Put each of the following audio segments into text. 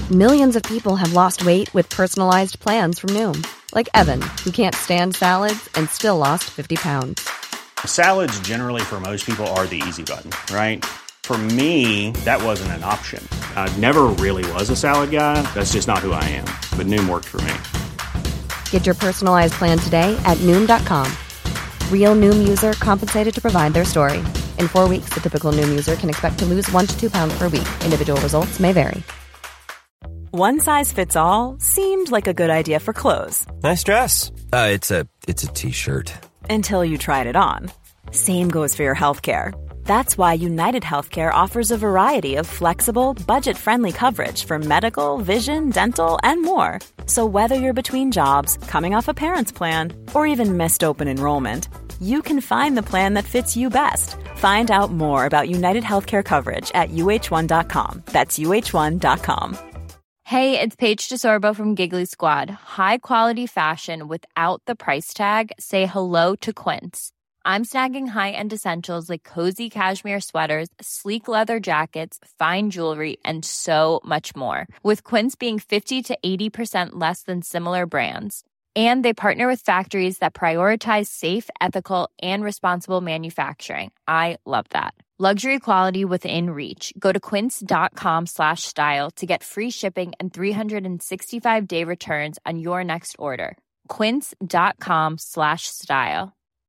Millions of people have lost weight with personalized plans from Noom. Like Evan, who can't stand salads and still lost 50 pounds. Salads generally for most people are the easy button, right? For me, that wasn't an option. I never really was a salad guy. That's just not who I am. But Noom worked for me. Get your personalized plan today at Noom.com. Real Noom user compensated to provide their story. In 4 weeks, the typical Noom user can expect to lose 1 to 2 pounds per week. Individual results may vary. One size fits all seemed like a good idea for clothes. Nice dress. It's a t-shirt. Until you tried it on. Same goes for your healthcare. That's why United Healthcare offers a variety of flexible, budget-friendly coverage for medical, vision, dental, and more. So whether you're between jobs, coming off a parent's plan, or even missed open enrollment, you can find the plan that fits you best. Find out more about United Healthcare coverage at uh1.com. That's uh1.com. Hey, it's Paige DeSorbo from Giggly Squad. High quality fashion without the price tag. Say hello to Quince. I'm snagging high-end essentials like cozy cashmere sweaters, sleek leather jackets, fine jewelry, and so much more. With Quince being 50 to 80% less than similar brands. And they partner with factories that prioritize safe, ethical, and responsible manufacturing. I love that. Luxury quality within reach. Go to quince.com/style to get free shipping and 365-day returns on your next order. Quince.com/style.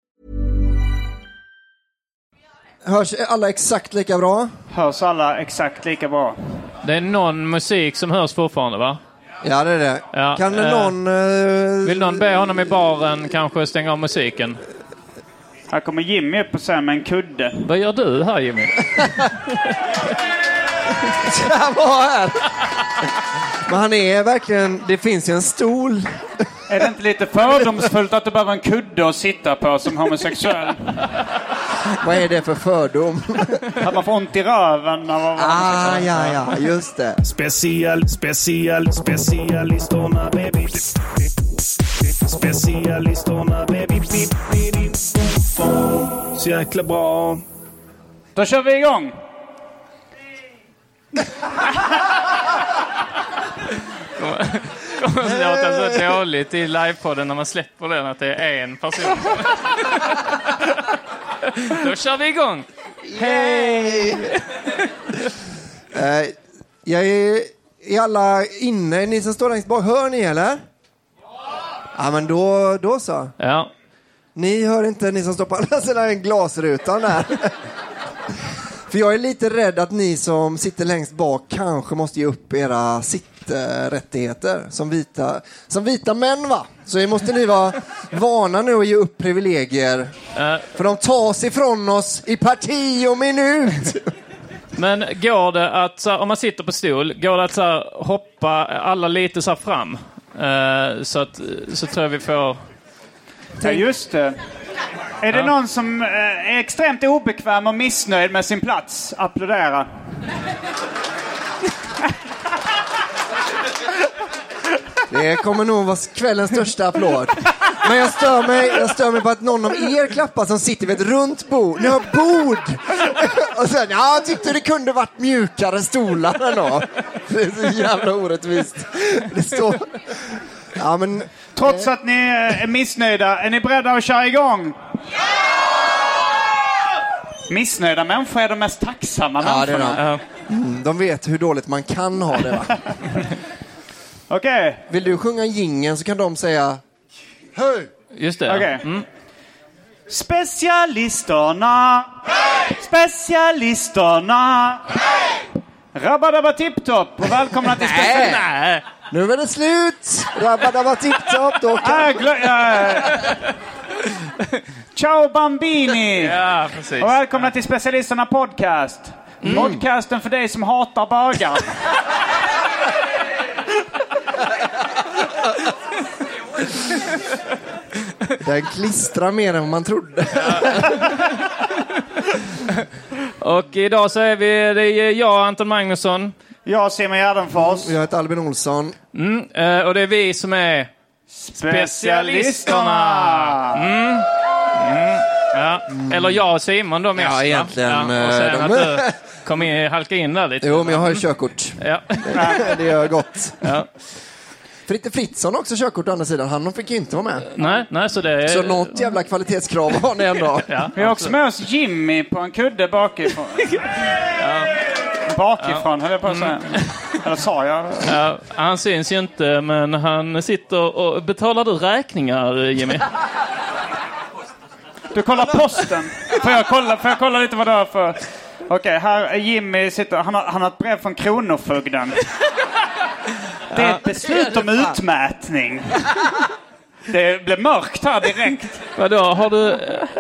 Hörs alla exakt lika bra? Hörs alla exakt lika bra? Det är någon musik som hörs fortfarande, va? Ja, det är det. Ja, kan någon... Vill någon be honom i baren kanske stänga av musiken? Här kommer Jimmy upp och sen med en kudde. Vad gör du här, Jimmy? Jag var här. Men han är verkligen... Det finns ju en stol. Är det inte lite fördomsfullt att du behöver en kudde att sitta på som homosexuell? Vad är det för fördom? Att man får ont i röven av att vara homosexuell. Ja, just det. Specialistorna, baby. Specialistorna, baby. Så jäkla bra. Då kör vi igång. Kommer det låta så dåligt i livepodden när man släpper den att det är en person. Då kör vi igång. Hej! Jag är alla inne. Ni som står längst bak, hör ni eller? Ja, men då så. Ja. Ni hör inte, ni som står på andra sidan glasrutan där. För jag är lite rädd att ni som sitter längst bak kanske måste ge upp era sitträttigheter som vita män, va? Så måste ni vara vana nu att ge upp privilegier. För de tas ifrån oss i parti och minut. Men går det att, så, om man sitter på stol, går det att så, hoppa alla lite så fram? Så tror jag vi får... Ja, just det. Är det någon som är extremt obekväm och missnöjd med sin plats? Applådera. Det kommer nog vara kvällens största applåd. Men jag stör mig på att någon av er klappar som sitter vid ett runt bord. Ni har bord! Och sen, jag tyckte det kunde varit mjukare stolar ändå. Det är så jävla orättvist. Det står... Ja, men... Trots att ni är missnöjda, är ni beredda att köra igång? Ja! Missnöjda människor är de mest tacksamma människorna. Det är de vet hur dåligt man kan ha det, va? Okej. Vill du sjunga jingeln så kan de säga hej. Just det. Okej. Specialisterna. Hej! Specialisterna. Hej! Rabadabba tipptopp och välkomna till specialisterna. Nu är det slut. Rabadabba tipptopp. Då kan... Ciao bambini. Ja, precis. Och välkomna till Specialisterna podcast. Podcasten för dig som hatar bögar. Den klistrar mer än vad man trodde. Och idag så är det är jag, Anton Magnusson. Jag, Simon Gärdenfors. Jag heter Albin Olsson. Och det är vi som är Specialisterna. Ja. Eller jag och Simon då mest. Ja, egentligen. Ja, och sen kom in, halka in där lite. Jo, men jag har ju körkort. Ja. Det gör gott. Ja. Fritte Fritzson har också körkort å andra sidan. Han fick ju inte vara med. Nej, så det är... Så något jävla kvalitetskrav har ni ändå. Ja, vi har också med oss Jimmy på en kudde bakifrån. Bakifrån, höll jag på att säga. Eller sa jag? Ja, han syns ju inte, men han sitter och... Betalar du räkningar, Jimmy? Du kollar posten. Får jag kolla lite vad det är för... Okej, här är Jimmy sitter. Han har ett brev från Kronofogden. Det är ett beslut om utmätning. Det blev mörkt här direkt. Vadå, har du...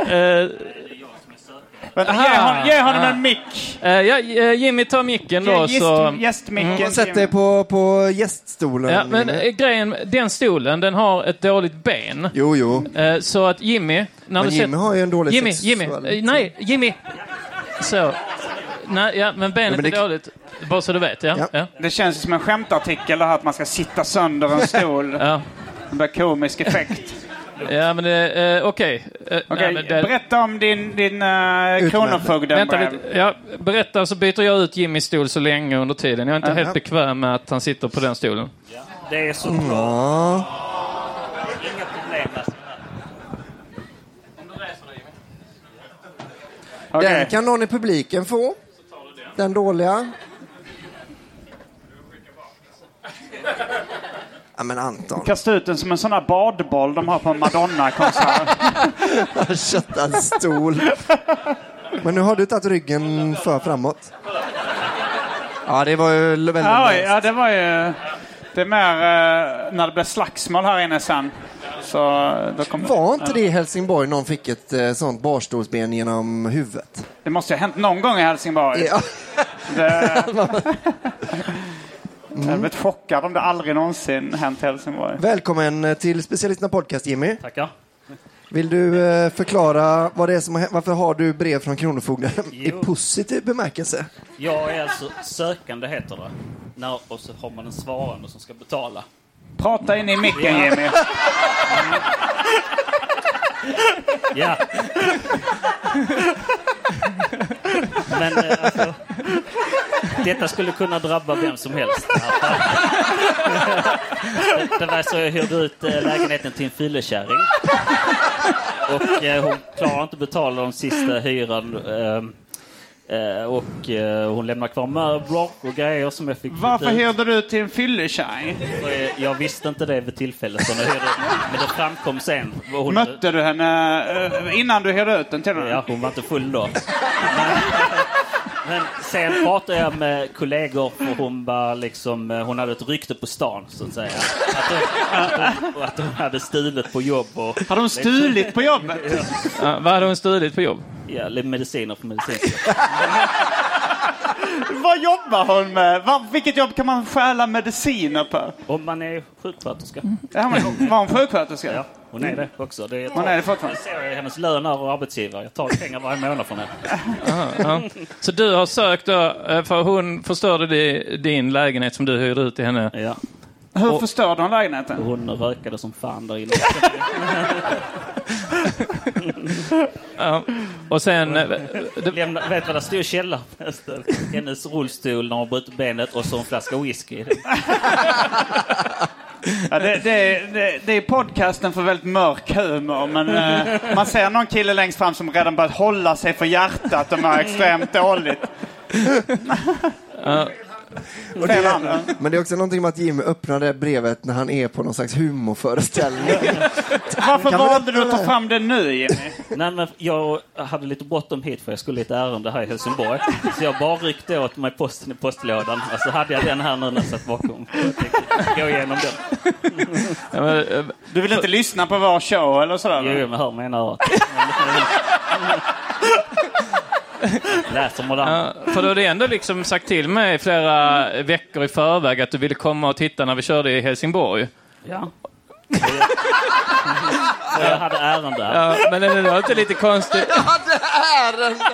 Ge honom en mick. Jimmy tar micken då. Gästmicken. Sätt dig på gäststolen. Ja, men grejen, den stolen, den har ett dåligt ben. Jo. Så att Jimmy... Men Jimmy har ju en dålig Jimmy. Så. Nej, ja, men benet är dåligt. Bara så du vet, ja. Det känns som en skämtartikel det här att man ska sitta sönder en stol. Ja. Det blir komisk effekt. Ja, men det okej. Berätta om din Kronofogden. Berätta, så byter jag ut Jimmys stol så länge under tiden. Jag är inte helt bekväm med att han sitter på den stolen. Ja, det är så bra. Inga problem. Den kan någon i publiken få. Den dåliga. Ja, men Anton. Kasta ut den som en sån här badboll de har på en Madonna-konsert. Kötta en stol. Men nu har du tagit ryggen för framåt. Ja, det var ju väldigt ja, det var ju... Det är mer när det blev slagsmål här inne sen. Så var inte det i Helsingborg någon fick ett sånt barstolsben genom huvudet? Det måste ju ha hänt någon gång i Helsingborg. Ja. Jag har blivit chockad om det aldrig någonsin hänt i Helsingborg. Välkommen till Specialisterna Podcast, Jimmy. Tackar. Vill du förklara vad det är som varför har du brev från Kronofogden i positiv bemärkelse? Jag är alltså sökande, heter det. Och så har man en svarande som ska betala. Prata in i micken, Jimmy. Ja. Men alltså, detta skulle kunna drabba vem som helst. Det var så jag hyrde ut lägenheten till en fyllekärring. Och hon klarar inte betala de sista hyran. Och hon lämnar kvar möbler och grejer som jag fick. Varför hyrde du till en fyllekärring? Jag visste inte det vid tillfället. Men det framkom sen. Mötte du henne innan du hyrde ut den till henne? Ja, hon var inte full då. Men sen pratade jag med kollegor och hon bara liksom, hon hade ett rykte på stan så att säga. Att hon hade stulit på jobb. Hade hon stulit på jobbet? Ja, vad hade hon stulit på jobb? Ja, mediciner för medicinska. Vad jobbar hon med? Vilket jobb kan man stjäla mediciner på? Om man är sjuksköterska. Ja, men var hon sjuksköterska? Ja, hon är det också. Hon är det fortfarande. Jag ser hennes löner och arbetsgivare. Jag tar pengar varje månad från henne. Ja. Så du har sökt då, för hon förstörde din lägenhet som du hyrde ut till henne. Ja. Hur förstörde hon lägenheten? Hon rökade som fan där inne. Ja. Och sen... vet vad det stod i källaren? Hennes rullstol när hon brutit benet och så en flaska whisky. Ja, det är podcasten för väldigt mörk humor. Men man ser någon kille längst fram som redan börjat hålla sig för hjärtat och är extremt dåligt. Men det är också någonting med att Jimmy öppnade brevet när han är på någon slags humorföreställning. Varför valde du att ta fram det nu, Jimmy? Nej, men jag hade lite bråttom hit för jag skulle lite ärende här i Helsingborg. Så jag bara ryckte åt mig posten i postlådan. Och så hade jag den här nu när jag satt bakom. Jag gå igenom den. Du vill inte lyssna på vår show eller sådär? Jo, men hör mig när läser modern. För då har du ändå liksom sagt till mig flera veckor i förväg att du ville komma och titta när vi körde i Helsingborg. Ja. Jag hade ärende där. Ja, men det var inte lite konstigt. Jag hade ärende.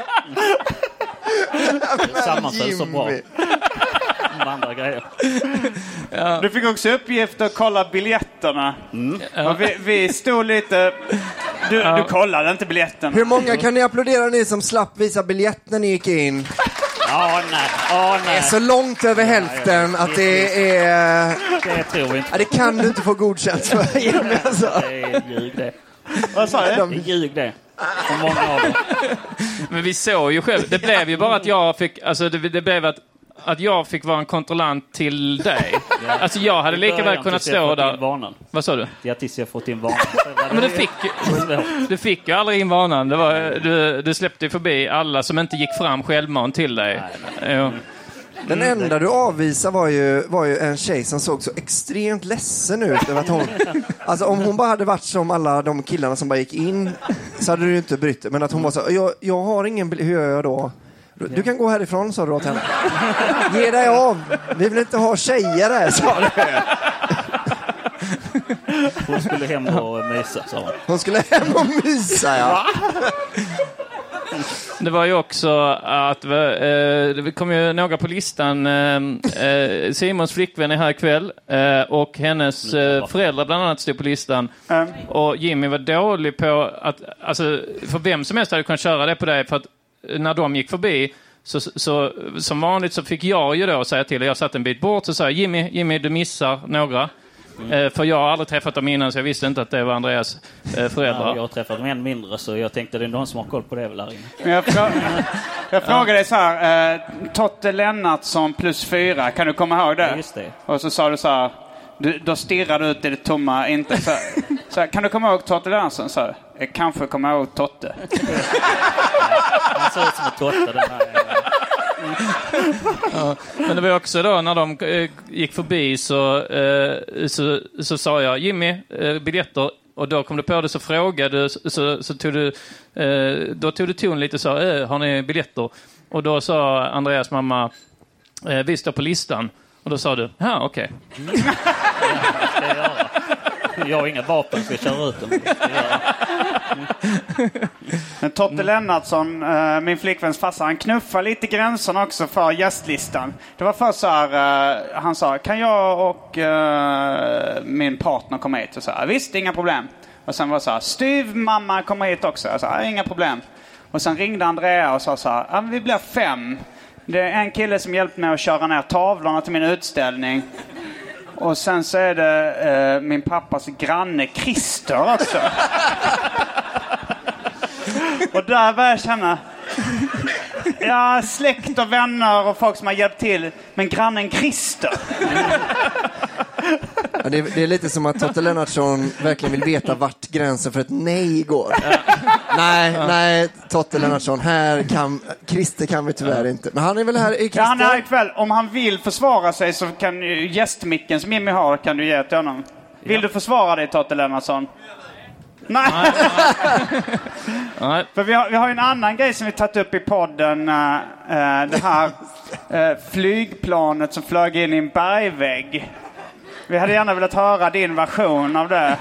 Sammanföll så bra. Andra grejer. Ja. Du fick också uppgift att kolla biljetterna. Ja. Vi stod lite... Du kollade inte biljetten. Hur många kan ni applådera ni som slapp visa biljett när ni gick in? Det är så långt över hälften att det är... Det tror vi inte. Ja, det kan du inte få godkänt för, Jimmy. Alltså. Det är ljug det. Vad sa du? Det är ljug det. Och många av dem. Men vi såg ju själv. Det blev ju bara att jag fick... Alltså det blev att jag fick vara en kontrollant till dig. Ja. Alltså jag hade lika väl kunnat stå där. Vad sa du? Det är tills jag fått in vanan. Men du fick ju aldrig in vanan. Du släppte ju förbi alla som inte gick fram självmant till dig. Nej. Den enda du avvisade var ju en tjej som såg så extremt ledsen ut över att hon... Alltså om hon bara hade varit som alla de killarna som bara gick in så hade du inte brytt. Men att hon var så, jag har ingen... Hur gör jag då? Du kan gå härifrån, sa du åt henne. Ge dig av. Vi vill inte ha tjejer här, sa du. Hon skulle hem och mysa, sa hon. Hon skulle hem och mysa, ja. Det var ju också att det kom ju några på listan. Simons flickvän är här ikväll och hennes föräldrar bland annat stod på listan. Och Jimmy var dålig på att, alltså, för vem som helst hade kunnat köra det på dig, för att när de gick förbi så som vanligt så fick jag ju då säga till, jag satt en bit bort så sa jag, Jimmy du missar några. För jag har aldrig träffat dem innan så jag visste inte att det var Andreas föräldrar. Ja, jag har träffat dem än mindre så jag tänkte det är någon som har koll på det väl här inne. Jag frågade dig så här, Totte Lennartsson +4, kan du komma ihåg det? Ja, just det. Och så sa du så här, då stirrade du ut i det tomma, inte så här, kan du komma ihåg Totte Lennartsson? Så här, jag kanske kommer ihåg Totte. Han ser ut som en Totte, den här. Ja, men det var också då när de gick förbi så sa jag, Jimmy, biljetter. Och då kom du på det så frågade så tog du då tog du ton lite och sa, har ni biljetter? Och då sa Andreas mamma, vi står på listan. Och då sa du, ja okej. Jag har inga vapen så jag kör ut dem. Men Totte Lennartsson, min flickväns farsa, han knuffar lite gränserna också för gästlistan. Det var först så här, han sa, kan jag och min partner komma hit? Och så här, visst, inga problem. Och sen var det så här, styv mamma kommer hit också. Jag sa, inga problem. Och sen ringde Andrea och sa så här, vi blir 5. Det är en kille som hjälpte mig att köra ner tavlorna till min utställning. Och sen så är det min pappas granne Christer också. Och där börjar jag känna, ja, släkt och vänner och folk som har hjälpt till, men grannen Christer. Ja, det är lite som att Totte Lennartsson verkligen vill veta vart gränsen för ett nej går. Nej, Totte Lennartsson, Christer kan vi tyvärr inte. Men han är väl här i Christer? Ja, han är här ikväll. Om han vill försvara sig så kan gästmicken som Jimmy har, kan du ge till honom. Vill du försvara dig, Totte Lennartsson? Nej. För vi har ju en annan grej som vi tagit upp i podden. Det här flygplanet som flög in i en bergvägg. Vi hade gärna velat höra din version av det.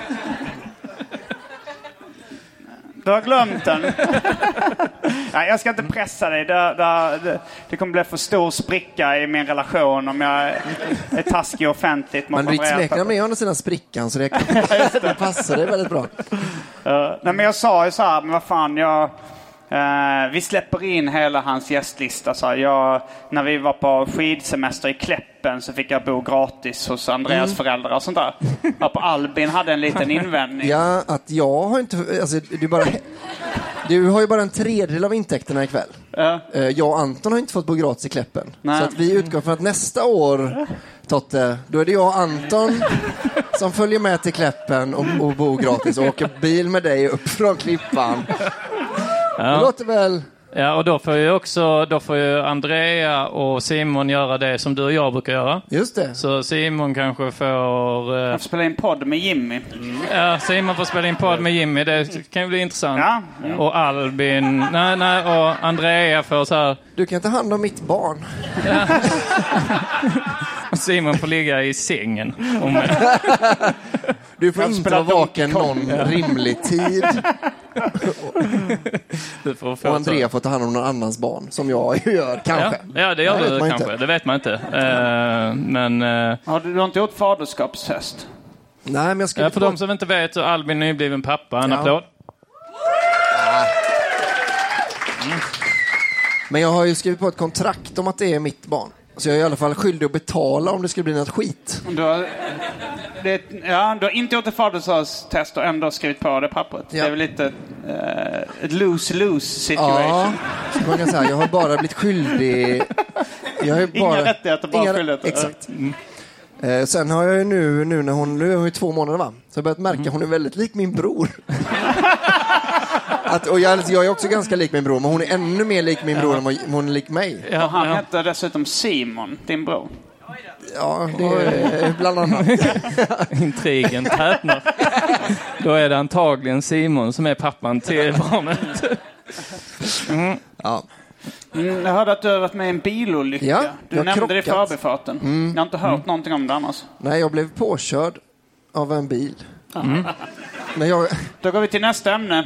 Du har glömt den. Ja, jag ska inte pressa dig. Det kommer bli för stor spricka i min relation om jag är taskig offentligt. Men Ritz Lekar med under sina sprickan så det passar det väldigt bra. Nej, men jag sa ju så här, men vad fan, vi släpper in hela hans gästlista. Så när vi var på skidsemester i Kläppen så fick jag bo gratis hos Andreas föräldrar och sånt där. Ja, på Albin hade en liten invändning. Ja, att jag har inte... Alltså, du har ju bara en tredjedel av intäkterna ikväll. Jag och Anton har inte fått bo gratis i Kläppen. Nej. Så att vi utgår från att nästa år, Totte, då är det jag och Anton som följer med till Kläppen och bor gratis och åker bil med dig upp från Klippan. Ja. Det låter väl... Ja, och då får ju Andrea och Simon göra det som du och jag brukar göra. Just det. Så Simon kanske får... Jag får spela in podd med Jimmy. Ja, Simon får spela in podd med Jimmy. Det kan ju bli intressant. Ja. Och Albin... Nej, och Andrea får så här... Du kan ta hand om mitt barn. Ja. Och Simon får ligga i sängen. Du får inte vara vaken någon rimlig tid. Och Andrea får ta hand om någon annans barn, som jag gör, kanske. Ja, det gör du kanske. Det vet man inte. Men... Du har inte gjort faderskapstest? Nej, men jag skulle... För de som inte vet så Albin är nybliven pappa. En applåd. Men jag har ju skrivit på ett kontrakt om att det är mitt barn. Så jag är i alla fall skyldig att betala om det skulle bli något skit. Du har inte gjort ett faderskapstest och ändå skrivit på det pappret. Ja. Det är väl lite ett lose-lose situation. Ja, man kan säga. Jag har bara blivit skyldig. Inga rättigheter, bara skyldigheter. Exakt. Sen har jag ju nu när nu är hon ju 2 månader, va? Så jag har börjat märka hon är väldigt lik min bror. Och jag är också ganska lik min bror, men hon är ännu mer lik min bror än hon är lik mig. Ja, och han heter dessutom Simon, din bror. Ja, det är bland annat. Intrigen tätnar. Då är det antagligen Simon som är pappan till barnet. Ja. Jag hörde att du har varit med i en bilolycka. Ja, du nämnde det i förbifarten. Jag har inte hört någonting om det annars. Nej, jag blev påkörd av en bil. Då går vi till nästa ämne.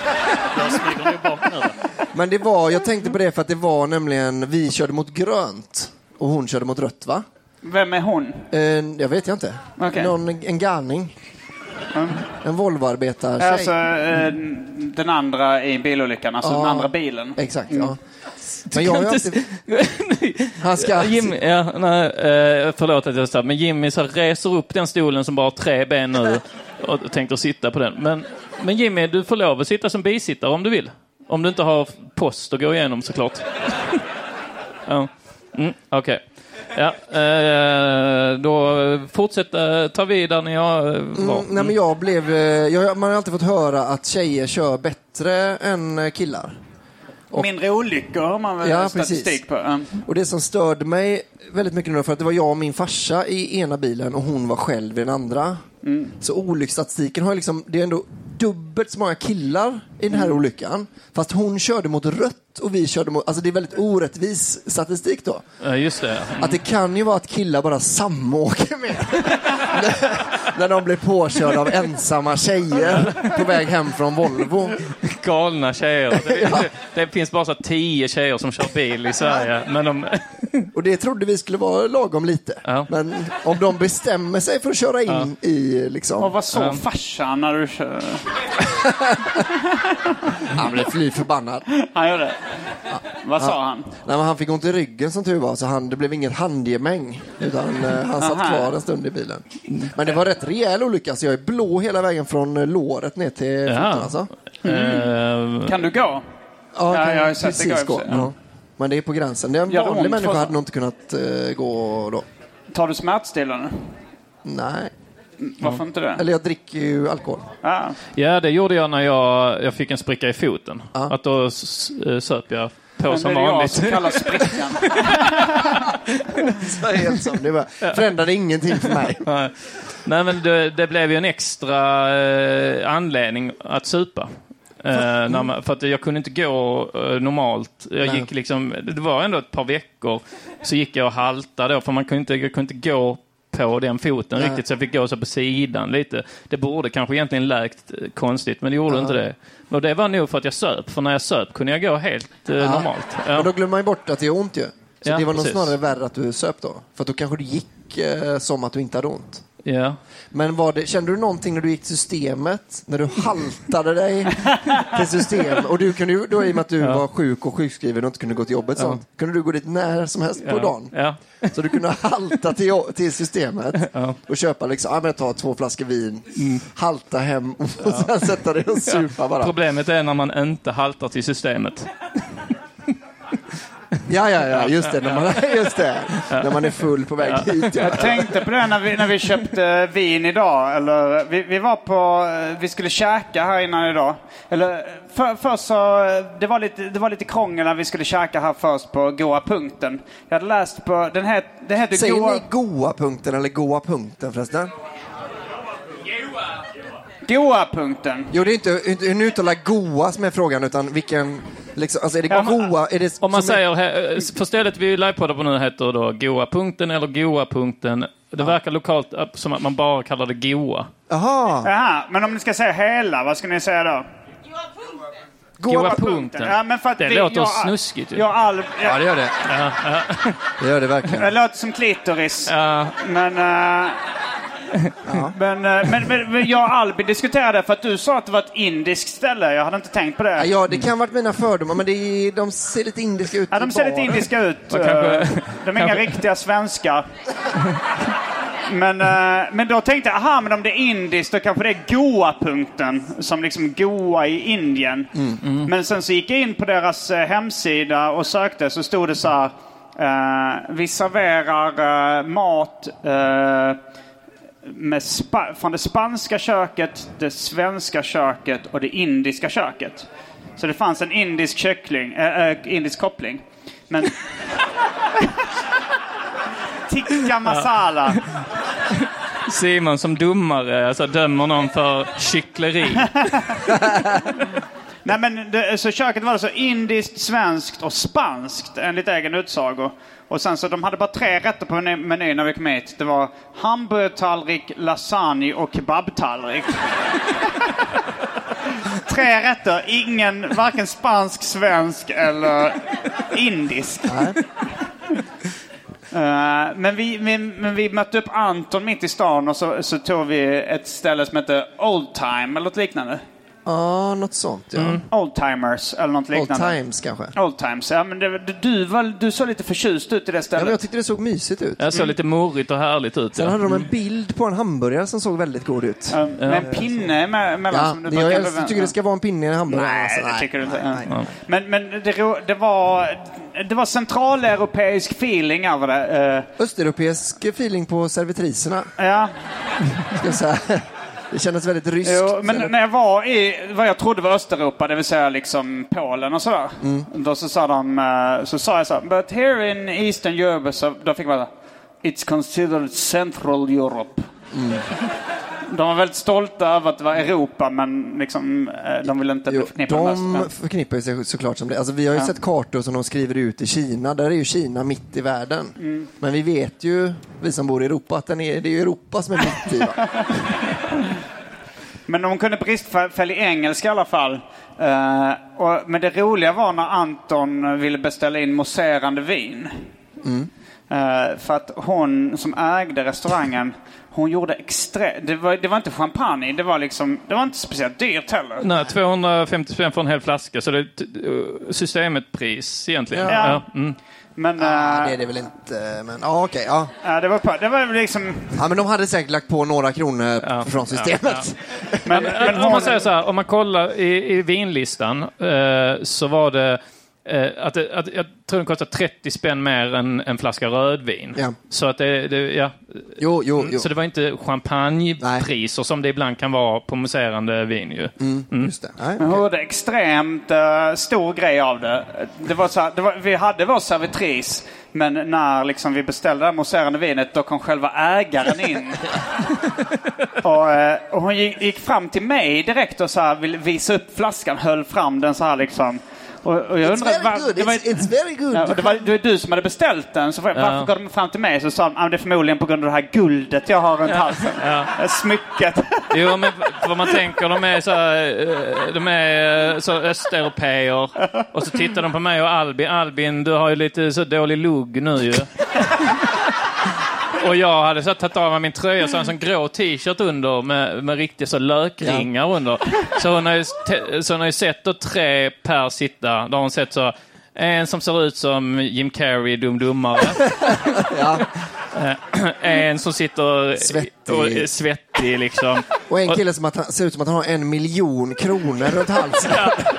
Men jag tänkte på det för att det var nämligen, vi körde mot grönt och hon körde mot rött, va? Vem är hon? Jag vet inte. Okay. En galning. En Volvo-arbetartjej. Alltså den andra i bilolyckan, alltså den andra bilen. Exakt, ja. Men jag har alltid... Han ska... Jimmy, förlåt att jag sa, men Jimmy så reser upp den stolen som bara har 3 ben nu och tänkte sitta på den. Men Jimmy, du får lov att sitta som bisittare om du vill. Om du inte har post att gå igenom, såklart. Ja. Okej. Ja, då fortsätter ta vid där när jag var. Nej, men man har alltid fått höra att tjejer kör bättre än killar. Och mindre olyckor har man väl statistik på. Och det som störde mig väldigt mycket nu, för att det var jag och min farsa i ena bilen och hon var själv i den andra. Så olycksstatistiken har liksom, det är ändå dubbelt så många killar i den här olyckan. Fast hon körde mot rött och vi körde mot... Alltså det är väldigt orättvis statistik då. Ja, just det. Att det kan ju vara att killar bara samåker med. när de blir påkörda av ensamma tjejer på väg hem från Volvo. Galna tjejer. Det finns bara så 10 tjejer som kör bil i Sverige. Men och det trodde vi skulle vara lagom lite. Ja. Men om de bestämmer sig för att köra in i liksom... Och vad så farsan när du kör? Han blev fly förbannad. Han gjorde det. Ja. Vad sa han? Nej, men han fick ont i ryggen som tur var, så det blev inget handgemäng, utan han satt kvar en stund i bilen. Men det var rätt rejäl olycka, så jag är blå hela vägen från låret ner till foten, alltså. Kan du gå? Ja, jag har sett det gå. Ja. Men det är på gränsen. En vanlig människa hade nog inte kunnat gå då. Tar du smärtstillande? Nej. Varför inte det? Eller jag dricker ju alkohol. Ja, det gjorde jag när jag fick en spricka i foten. Att då söp jag på som vanligt. Jag som kallar sprickan. Så helt som. Det förändrade ingenting för mig. Nej, men det blev ju en extra anledning att supa. För att jag kunde inte gå normalt. Jag gick liksom, det var ändå ett par veckor så gick jag och haltade då, för jag kunde inte gå på den foten riktigt, så jag fick gå så på sidan lite. Det borde kanske egentligen läkt konstigt, men det gjorde inte det. Och det var nog för att jag söp, för när jag söp kunde jag gå helt normalt. Ja. Men då glömmer man ju bort att det är ont ju. Så det var nog precis. snarare värre att du söp då. För att då kanske du gick som att du inte hade ont. Ja. Men kände du någonting när du gick till systemet? När du haltade dig till systemet? Och du kunde ju, då i och med att du var sjuk och sjukskriven och inte kunde gå till jobbet, sånt, kunde du gå dit när som helst på dagen. Ja. Så du kunde halta till systemet och köpa liksom, ta 2 flaskor vin, halta hem och sen sätta dig och supa bara. Problemet är när man inte haltar till systemet. Ja, just det. När man är full på väg hit. Ja. Jag tänkte på det när vi köpte vin idag. Eller, vi skulle käka här innan idag. Eller, först så, det var lite krångel när vi skulle käka här först på Goa punkten. Jag hade läst på, det heter Säger ni Goa punkten eller Goa punkten förresten? Goa punkten. Jo, det är inte hur uttalar Goa som är frågan, utan vilken liksom, alltså är det Goa, är det, om man säger för stället vi livepoddar på nu heter då Goa punkten eller Goa punkten. Det verkar lokalt som att man bara kallar det Goa. Jaha, men om ni ska säga hela, vad ska ni säga då? Goa punkten. Ja, men för att det låter snuskigt. Ja, det gör det. Det gör det verkligen. Det låter som klitoris. Men Men jag och Albin diskuterade för att du sa att det var ett indiskt ställe. Jag hade inte tänkt på det. Ja, det kan varit mina fördomar, men de ser lite indiska ut. Ja, de ser lite indiska ut. De är inga riktiga svenskar. Men då tänkte jag, men om det är indiskt då kanske det är Goa-punkten som liksom Goa i Indien. Men sen så gick jag in på deras hemsida och sökte, så stod det så här: vi serverar mat från det spanska köket, det svenska köket och det indiska köket. Så det fanns en indisk indisk koppling. Men tikka masala. Simon som domare, alltså dömer någon för kyckleri. Nej, men så köket var alltså indiskt, svenskt och spanskt enligt egen utsago. Och sen så de hade bara 3 rätter på menyn när vi kom hit. Det var hamburgertallrik, lasagne och kebabtallrik. 3 rätter, varken spansk, svensk eller indisk. Men vi mötte upp Anton mitt i stan och så tog vi ett ställe som heter Old Time eller något liknande. Ja, något sånt, ja. Old Timers eller något liknande. Old Times kanske. Old Times, ja. Men du såg lite förtjust ut i det stället. Ja, men jag tyckte det såg mysigt ut. Jag såg lite morigt och härligt ut. Sen hade de en bild på en hamburgare som såg väldigt god ut. Med en pinne mellan. Ja, som du jag tycker det ska vara en pinne i en hamburgare. Nej, det tycker du inte. Nej. Men det var centraleuropeisk feeling över det. Östeuropeisk feeling på servitriserna. Ja. Ska jag säga. Det kändes väldigt ryskt. Jo, men när jag var i vad jag trodde var Östeuropa, det vill säga liksom Polen och sådär. Då så sa jag så här, but here in Eastern Europe, så då fick man it's considered Central Europe. De var väldigt stolta över att det var Europa, men liksom, de ville inte bli förknippade med de förknippar sig såklart som det. Alltså, vi har ju sett kartor som de skriver ut i Kina. Där är ju Kina mitt i världen. Men vi vet ju, vi som bor i Europa, att det är ju Europa som är mitt i. Va? Men de kunde bristfällig engelska i alla fall. Men det roliga var när Anton ville beställa in mousserande vin. För att hon som ägde restaurangen, hon gjorde det var inte champagne, det var inte speciellt dyrt heller. Nej, 250 spänn för en hel flaska, så det är systemet pris egentligen. Ja. Men det är det väl inte, men okej. Det var liksom. Ja, men de hade säkert lagt på några kronor från systemet. Men om man säger så här, om man kollar i vinlistan så var det att jag tror den kostar 30 spänn mer än en flaska rödvin. Ja. Så att Jo. Så det var inte champagnepriser som det ibland kan vara på mousserande vin ju. Just det. Men hon hade extremt stor grej av det. Det var så här, vi hade vår servitris, men när liksom vi beställde det mousserande vinet, då kom själva ägaren in. och hon gick fram till mig direkt och så här, ville visa upp flaskan, höll fram den så här liksom. Och jag undrar, it's very good. Ja, det var du som hade beställt den, så varför går de fram till mig? Så sa de, det är förmodligen på grund av det här guldet jag har runt halsen. Smycket. Jo, men vad man tänker, de är så östeuropeer, och så tittar de på mig och Albin, du har ju lite så dålig lugg nu ju. Och jag hade så tagit av mig min tröja, så en sån grå t-shirt under med riktiga så lökringar under. Så hon har ju sett då 3 per sitta. Då har hon sett så en som ser ut som Jim Carrey, dumdummare. En som sitter svettig liksom. Och en kille som ser ut som att han har 1 miljon kronor runt halsen.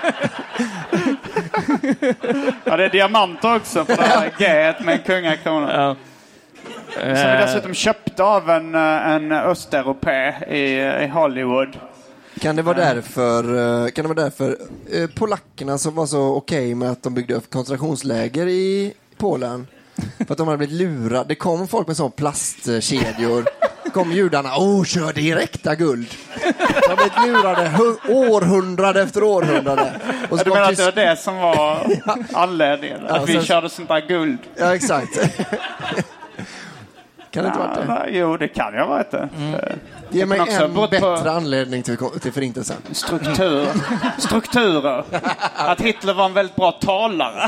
Ja, det är diamanter också på det här G med en kungakrona. Ja. Som vi dessutom köpte av en östeuropé i Hollywood. Kan det vara därför polackerna som var så okej med att de byggde upp koncentrationsläger i Polen? För att de hade blivit lurade. Det kom folk med sån plastkedjor. Kom judarna, kör direkta guld. De hade blivit lurade århundrade efter århundrade. Och så du menar att det var det som var anledningen? Att vi körde sånt där guld? Ja, exakt. Kan det inte vara det? Jo, det kan jag vara det. Ge mig en bättre anledning till förintelsen. Strukturer. Att Hitler var en väldigt bra talare.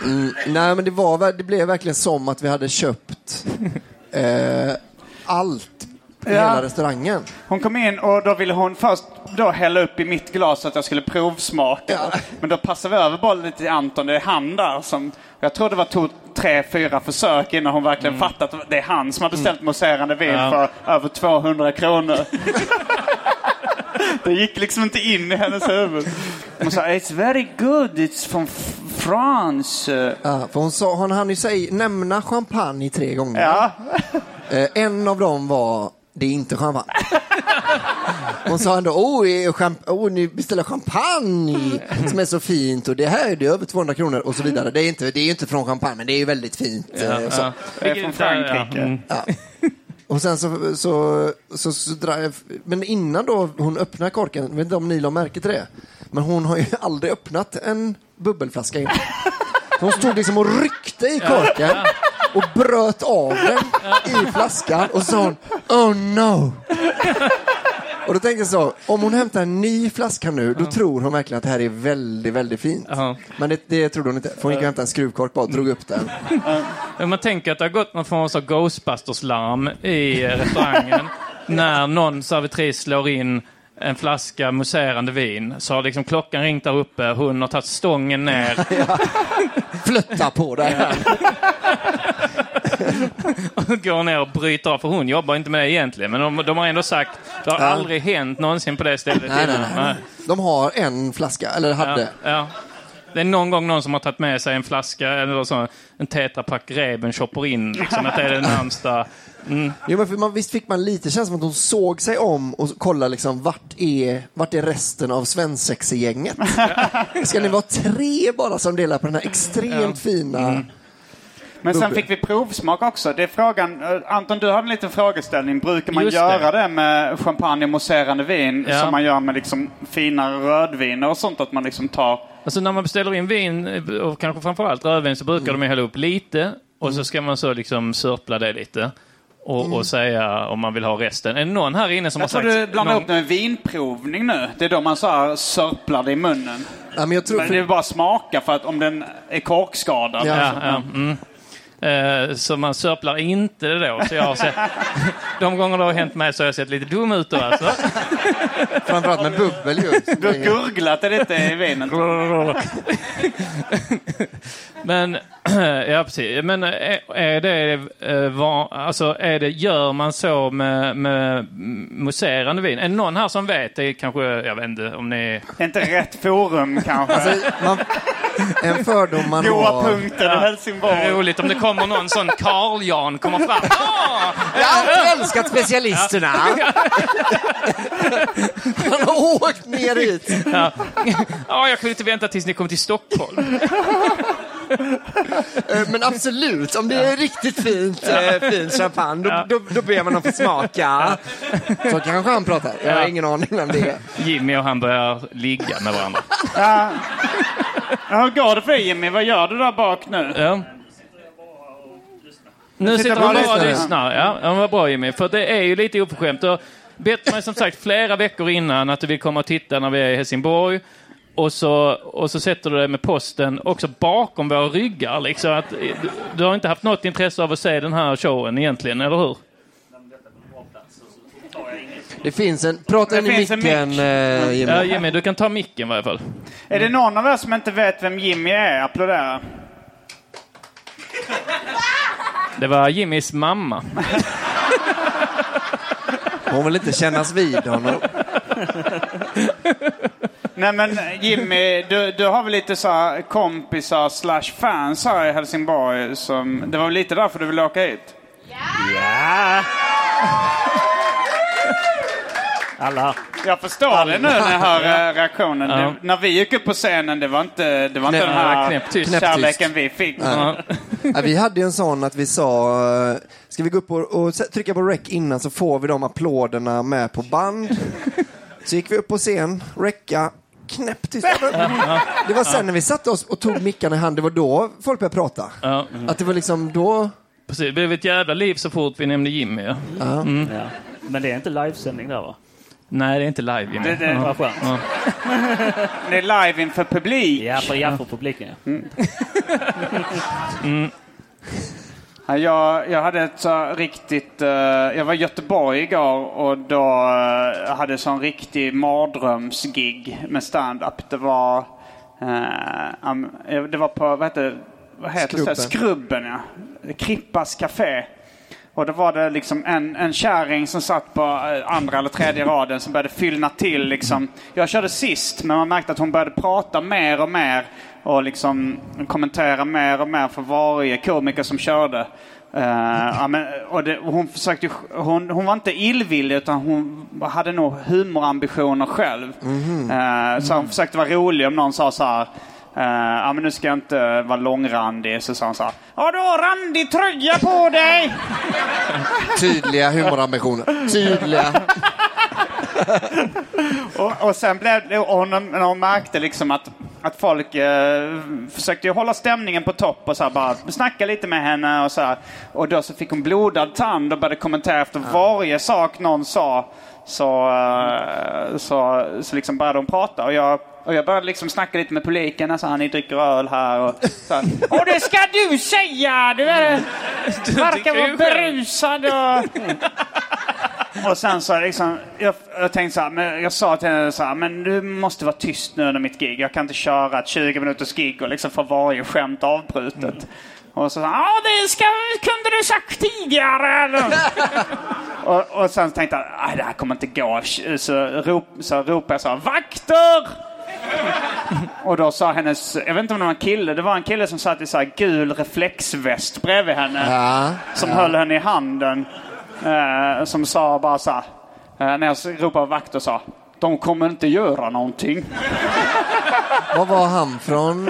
Nej, men det blev verkligen som att vi hade köpt allt på hela restaurangen. Hon kom in och då ville hon först hälla upp i mitt glas så att jag skulle provsmaka. Ja. Men då passade vi över bollen lite till Anton. Det är han där som... Jag tror det var 3-4 försök innan hon verkligen fattat att det är han som har beställt mousserande vin för över 200 kronor. Det gick liksom inte in i hennes huvud. Hon sa, it's very good, it's from France. Ja, för hon hann ju nämna champagne 3 gånger. Ja. En av dem var, det är inte champagne. Hon sa ändå, ni beställer champagne som är så fint och det här är det över 200 kronor och så vidare. Det är inte från champagne, men det är ju väldigt fint. Det är från Frankrike. Ja. Och sen så men innan då hon öppnar korken, jag vet inte om ni la märke till det, men hon har ju aldrig öppnat en bubbelflaska innan. Hon stod liksom och ryckte i korken och bröt av den i flaskan och sa hon, oh no. Och då tänkte jag så, om hon hämtar en ny flaska nu, då tror hon verkligen att det här är väldigt, väldigt fint. Men det trodde hon inte. För hon gick och hämtade en skruvkork bara och drog upp den. Man tänker att det har gått någon form av Ghostbusters-larm i restaurangen. När någon servitris slår in en flaska mousserande vin, så har liksom klockan ringt där uppe, hon har tagit stången ner. Flötta på det här. Och går ner och bryter av, för hon jobbar inte med det egentligen, men de har ändå sagt det har aldrig hänt någonsin på det stället. Nej. De har en flaska, eller hade. Ja. Det är någon gång någon som har tagit med sig en flaska eller så, en tetrapack Reben shopper in liksom, att det är det närmsta. Jo, men för visst fick man lite känsla som att hon såg sig om och kolla liksom, vart är resten av svensexegänget? Ska ni vara 3 bara som delar på den här extremt fina... Men sen fick vi provsmak också. Det är frågan, Anton, du har en liten frågeställning. Brukar man göra det med champagne och mousserande vin som man gör med liksom fina rödviner och sånt, att man liksom tar... Alltså när man beställer in vin, och kanske framförallt rödvin, så brukar de hälla upp lite och så ska man så liksom sörpla det lite och säga om man vill ha resten. Är det någon här inne som har sagt... Jag tror du blandar upp med vinprovning nu. Det är då man så här sörplar det i munnen. Ja, men det är bara smaka för att om den är korkskadad. Så man sörplar inte det då. Så jag har sett, de gånger det har hänt mig så har jag sett lite dum ut då alltså. Framförallt med bubbel ju. Du har gurglat det lite i vinen. Men ja, precis. Men är det gör man så med mousserande vin? Är det någon här som vet? Det är kanske, jag vet inte om ni... Inte rätt forum kanske. Alltså, en fördom man har... punkten i Helsingborg. Det är roligt om det kommer någon sån Carl Jan kommer fram. Jag har alltid älskat specialisterna. Han har åkt ner hit. Jag kunde inte vänta tills ni kom till Stockholm. Men absolut, om det är riktigt fint champagne, då ber man att få smaka. Så kanske han pratar. Jag har ingen aning om det är. Jimmy och han börjar ligga med varandra. Hur går det för Jimmy? Vad gör du där bak nu? Nu sitter du bara och lyssnar. Ja, det var bra Jimmy. För det är ju lite oförskämt. Och bett mig som sagt flera veckor innan att du vill komma och titta när vi är i Helsingborg. Och så sätter du det med posten också bakom våra ryggar. Liksom att, du har inte haft något intresse av att se den här showen egentligen, eller hur? Det finns en... Prata in i micken, Jimmy. Ja, Jimmy, du kan ta micken i varje fall. Är det någon av er som inte vet vem Jimmy är? Applådera. Det var Jimmys mamma. Hon vill inte kännas vid honom. Nej men Jimmy, du har väl lite så här kompisar / fans här i Helsingborg som... Det var väl lite därför du ville åka hit? Ja! Alla. Jag förstår det nu när jag hör reaktionen. Det, när vi gick upp på scenen, det var inte den här kärleken vi fick. Ja, vi hade ju en sån att vi sa, ska vi gå upp och trycka på rec innan så får vi de applåderna med på band. Så gick vi upp på scen, recka, knäpptyst. Det var sen när vi satte oss och tog mickarna i hand, det var då folk började prata. Att det var liksom då... Precis, det blev ett jävla liv så fort vi nämnde Jimmy. Ja. Men det är inte livesändning där, va? Nej, det är inte live. Det var skönt. Ja. Det är live inför publik. Ja, för publiken. Ja. Ja, jag hade ett så riktigt... jag var i Göteborg igår och då hade sån riktig mardrömsgig med stand-up. Det var på, vad heter det? Skrubben, ja. Krippas café. Och då var det liksom en kärring som satt på andra eller tredje raden som började fyllna till liksom. Jag körde sist, men man märkte att hon började prata mer och mer och liksom kommentera mer och mer för varje komiker som körde. Hon försökte, hon var inte illvillig utan hon hade nog humorambitioner själv. Så hon försökte vara rolig om någon sa så här. Men nu ska jag inte vara långrandig. Så sa han så här: ja, du har randig tröja på dig. Tydliga humorambitioner. Tydliga. och sen blev det, när hon märkte liksom att folk försökte hålla stämningen på topp och så här, bara snacka lite med henne och så här. Och då så fick hon blodad tand och började kommentera efter varje sak någon sa. Så liksom började de prata och jag började liksom snacka lite med publiken. Så här, ni dricker öl här och så här. Och det ska du säga! Du verkar vara berusad och sen så liksom jag tänkte så här, men jag sa till henne så här: men du måste vara tyst nu under mitt gig. Jag kan inte köra ett 20 minuters gig och liksom få varje skämt avbrutet. Och så sa kunde du sagt tidigare eller? och sen tänkte jag, det här kommer inte gå. Så ropade jag så här: vakter! Och då sa hennes, jag vet inte om det var en kille, det var en kille som satt i så här gul reflexväst bredvid henne, som höll henne i handen, som sa bara så här, när jag ropade vakter, sa: de kommer inte göra någonting. Vad var han från?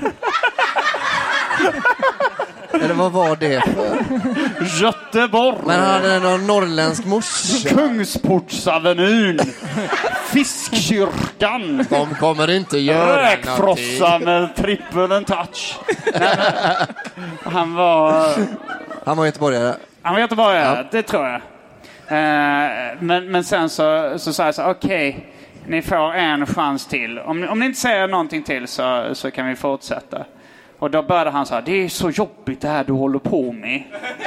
Eller vad var det för? Göteborg. Men han hade någon norrländsk morsa. Kungsportsavenyn. Fiskkyrkan. De kommer inte göra Räkfrossa med trippeln touch. Han var göteborgare. Han var göteborgare, det tror jag. Men sen så sa jag så: okej, ni får en chans till. Om ni inte säger någonting till så kan vi fortsätta. Och då började han så här: det är så jobbigt det här du håller på med.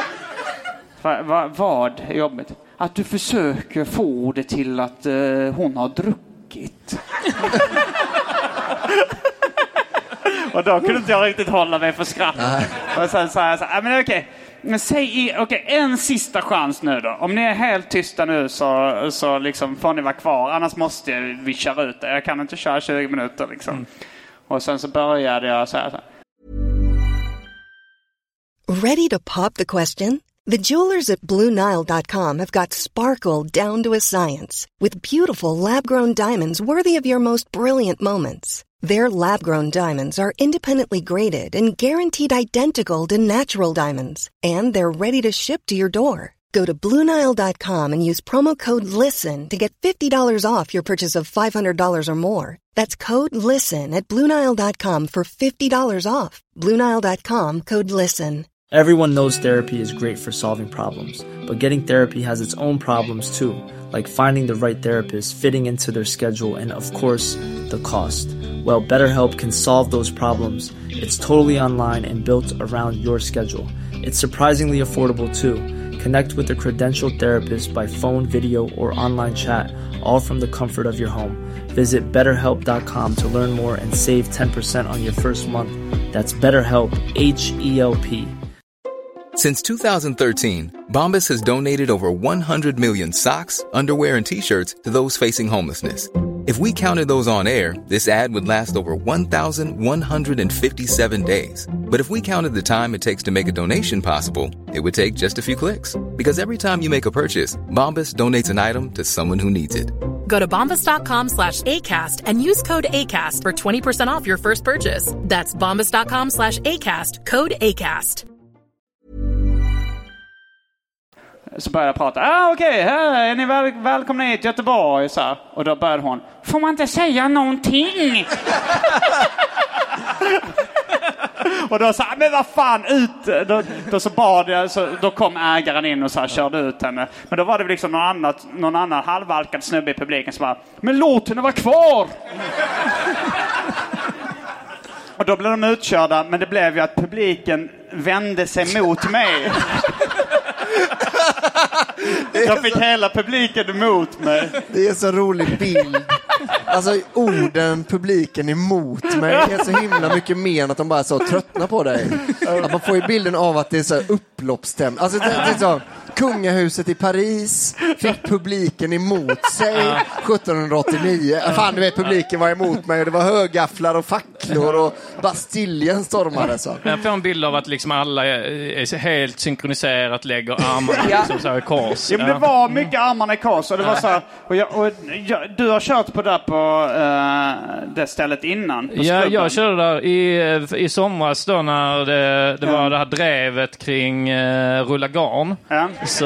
Vad är jobbigt? Att du försöker få det till att hon har druckit. Och då kunde inte jag riktigt hålla mig för skratt. Och sen sa jag så här: men okej. Men säg en sista chans nu då. Om ni är helt tysta nu så liksom får ni vara kvar. Annars måste vi köra ut det. Jag kan inte köra 20 minuter liksom. Och sen så började jag säga så här: Ready to pop the question? The jewelers at BlueNile.com have got sparkle down to a science with beautiful lab-grown diamonds worthy of your most brilliant moments. Their lab-grown diamonds are independently graded and guaranteed identical to natural diamonds, and they're ready to ship to your door. Go to BlueNile.com and use promo code LISTEN to get $50 off your purchase of $500 or more. That's code LISTEN at BlueNile.com for $50 off. BlueNile.com, code LISTEN. Everyone knows therapy is great for solving problems, but getting therapy has its own problems too, like finding the right therapist, fitting into their schedule, and of course, the cost. Well, BetterHelp can solve those problems. It's totally online and built around your schedule. It's surprisingly affordable too. Connect with a credentialed therapist by phone, video, or online chat, all from the comfort of your home. Visit BetterHelp.com to learn more and save 10% on your first month. That's BetterHelp, H-E-L-P. Since 2013, Bombas has donated over 100 million socks, underwear, and T-shirts to those facing homelessness. If we counted those on air, this ad would last over 1,157 days. But if we counted the time it takes to make a donation possible, it would take just a few clicks. Because every time you make a purchase, Bombas donates an item to someone who needs it. Go to bombas.com/ACAST and use code ACAST for 20% off your first purchase. That's bombas.com/ACAST, code ACAST. Så började jag prata. Okej, är ni välkomna hit till Göteborg? Så här. Och då började hon: får man inte säga någonting? Och då sa men vad fan, ut! Då så bad jag, så då kom ägaren in och så här, körde ut henne. Men då var det liksom någon annan halvalkad snubbe i publiken som bara, men låt henne vara kvar! Och då blev de utkörda, men det blev ju att publiken vände sig mot mig. Jag fick hela publiken emot mig. Det är så rolig bild. Alltså orden publiken emot mig är så himla mycket mer än att de bara är så tröttna på dig. Att man får ju bilden av att det är så upploppsstämning. Alltså det är så, kungahuset i Paris fick publiken emot sig 1789. Fan, du vet, publiken var emot mig och det var högafflar och facklor och Bastiljen stormade så. Jag får en bild av att liksom alla är helt synkroniserat, lägger armarna liksom så här i kors. Ja, men det var mycket armarna i kors och det var så här, du har kört på där på det stället innan. Ja, jag körde där i somras då när det var det här drevet kring rulla garn. Ja. Så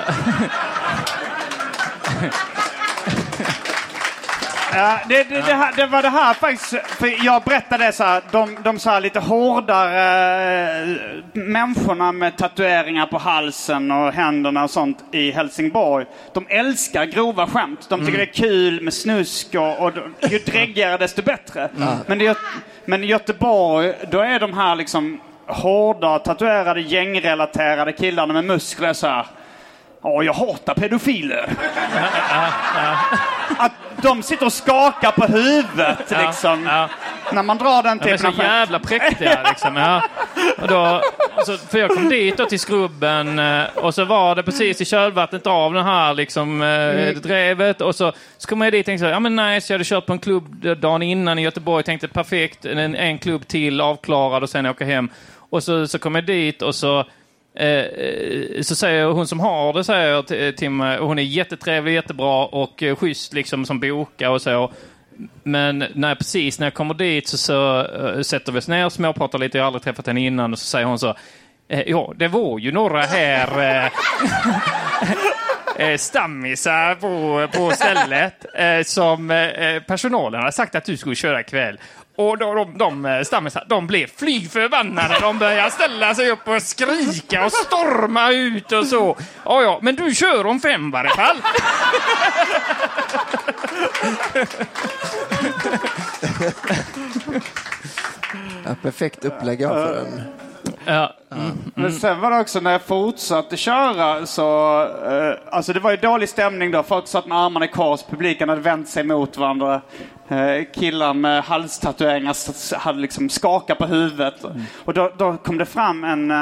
det var det här faktiskt, för jag berättade så här, de så här lite hårdare människorna med tatueringar på halsen och händerna och sånt i Helsingborg, de älskar grova skämt. De tycker det är kul med snusk och ju dräggigare desto bättre. Men i Göteborg, då är de här liksom hårda, tatuerade, gängrelaterade killarna med muskler så här. Jag hatar pedofiler. Att de sitter och skakar på huvudet liksom. När man drar den till. De är så jävla präktiga liksom. Och då, för jag kom dit då till Skrubben och så var det precis i kölvattnet av den här liksom drevet, och så kom jag dit och tänkte så, ja men nice, jag hade kört på en klubb dagen innan i Göteborg, tänkte perfekt, en klubb till avklarad och sen åka hem. Och så kom jag dit och så säger hon som har det, säger till mig, och hon är jättetrevlig, jättebra och schysst liksom som bokar och så. Men när jag kommer dit så sätter vi oss ner och småpratar lite. Jag har aldrig träffat henne innan, och så säger hon så, ja, det var ju några här stammisar på stället som personalen har sagt att du skulle köra ikväll. Och de stammisar, de blev fly förbannade. De började ställa sig upp och skrika och storma ut och så. Ja, men du kör om 5 varje fall. Ja, perfekt upplägg för en. Ja. Men sen var det också när jag fortsatte köra så alltså det var ju dålig stämning då. Folk satt med armarna i kors, publiken hade vänt sig mot varandra. Killar med halstatueringar hade liksom skakat på huvudet. Och då kom det fram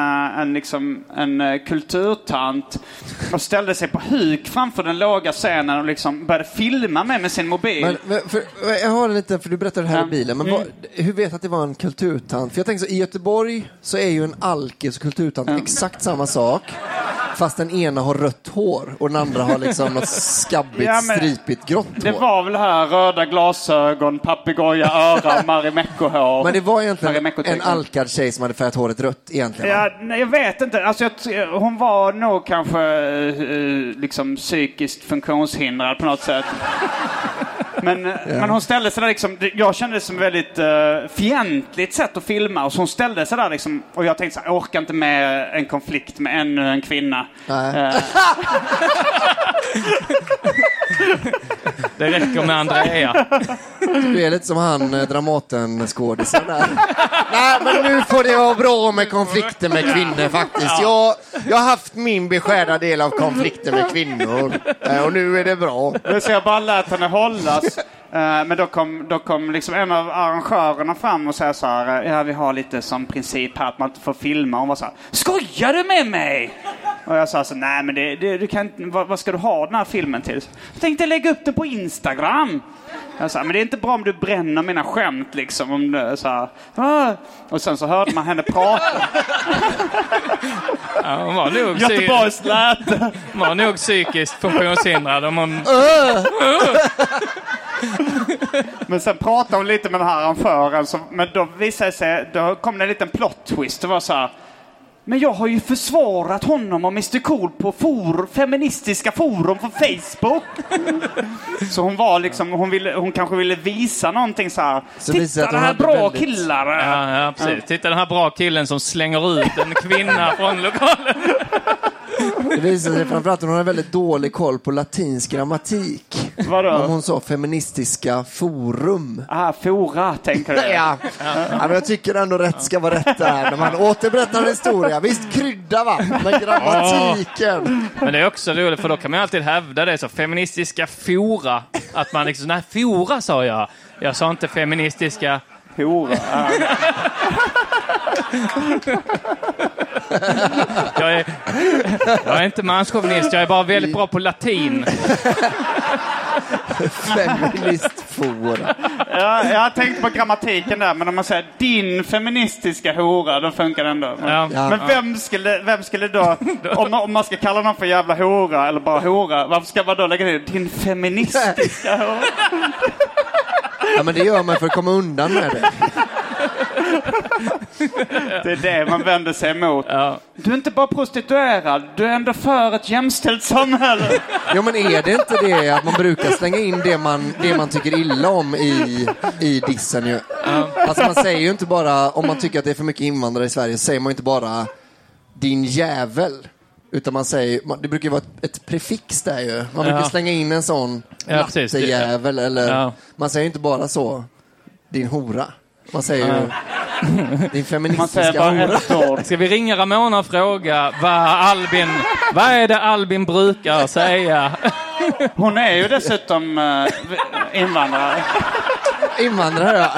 en kulturtant och ställde sig på huk framför den låga scenen och liksom började filma med sin mobil. Men jag har en liten, för du berättade det här i bilen, men hur vet att det var en kulturtant? För jag tänker så, i Göteborg så är ju en alkis kulturtant exakt samma sak, fast den ena har rött hår och den andra har liksom något skabbigt, stripigt grått hår. Det var väl här röda glasögon, papegoja, öra, Marimekko-hår. Men det var egentligen en alkad tjej som hade färgat håret rött egentligen. Ja, nej, jag vet inte. Alltså, hon var nog kanske liksom psykiskt funktionshindrad på något sätt. Men hon ställde sig där liksom, jag kände det som väldigt fientligt sätt att filma, och så hon ställde sig där liksom, och jag tänkte så här, jag orkar inte med en konflikt med ännu en kvinna. Det räcker med Andrea. Du är lite som han Dramaten-skådisen där. Nej, men nu får det vara bra med konflikter med kvinnor faktiskt. Jag har haft min beskärda del av konflikter med kvinnor, och nu är det bra. Så jag bara lät henne hållas. Men då kom liksom en av arrangörerna fram och sa så här, ja, vi har lite som princip här att man inte får filma. Och hon var så här, skojar du med mig? Och jag sa så, nej men du kan inte, vad ska du ha den här filmen till? Jag tänkte lägga upp det på Instagram. Jag sa, men det är inte bra om du bränner mina skämt liksom, om du så här, och sen så hörde man henne prata. Ja, hon var nog Göteborgs läte. Hon var nog psykiskt funktionshindrad om hon... Men sen pratade hon lite med den här arrangören, men då visade sig, då kom det en liten plot twist. Det var så här, Men jag har ju försvarat honom och Mr Cool på feministiska forum på Facebook. Så hon var liksom, hon kanske ville visa någonting så här. Så titta den här bra killar. Ja, precis. Titta den här bra killen som slänger ut en kvinna från lokalen. Det visar sig framförallt att hon har en väldigt dålig koll på latinsk grammatik. Vadå? Om hon sa feministiska forum. Fora, tänker du? Ja, men jag tycker ändå rätt ska vara rätt där. När man återberättar en historia. Visst, krydda va? Men grammatiken. Men det är också roligt, för då kan man alltid hävda det. Så feministiska fora. Att man liksom, nej, fora sa jag. Jag sa inte feministiska fora. Jag är inte manschauvinist, jag är bara väldigt bra på latin. Feministfora. Ja, jag har tänkt på grammatiken där, men om man säger din feministiska hora, då funkar det ändå. Men vem skulle då, om man ska kalla någon för jävla hora eller bara hora, varför ska man då lägga till din feministiska hora? Ja, men det gör man för att komma undan med det. Det är det man vänder sig emot. Ja. Du är inte bara prostituerad, du är ändå för ett jämställt samhälle. Jo, men är det inte det att man brukar slänga in det man tycker illa om i dissen ju? Alltså man säger ju inte bara, om man tycker att det är för mycket invandrare i Sverige, så säger man inte bara din jävel. Utan man säger, det brukar ju vara ett prefix där ju. Man brukar slänga in en sån lattejävel eller man säger inte bara så, din hora. Man säger ju din feministiska hora. Ska vi ringa Ramona och fråga vad är det Albin brukar säga? Hon är ju dessutom invandrare. Invandrare, ja.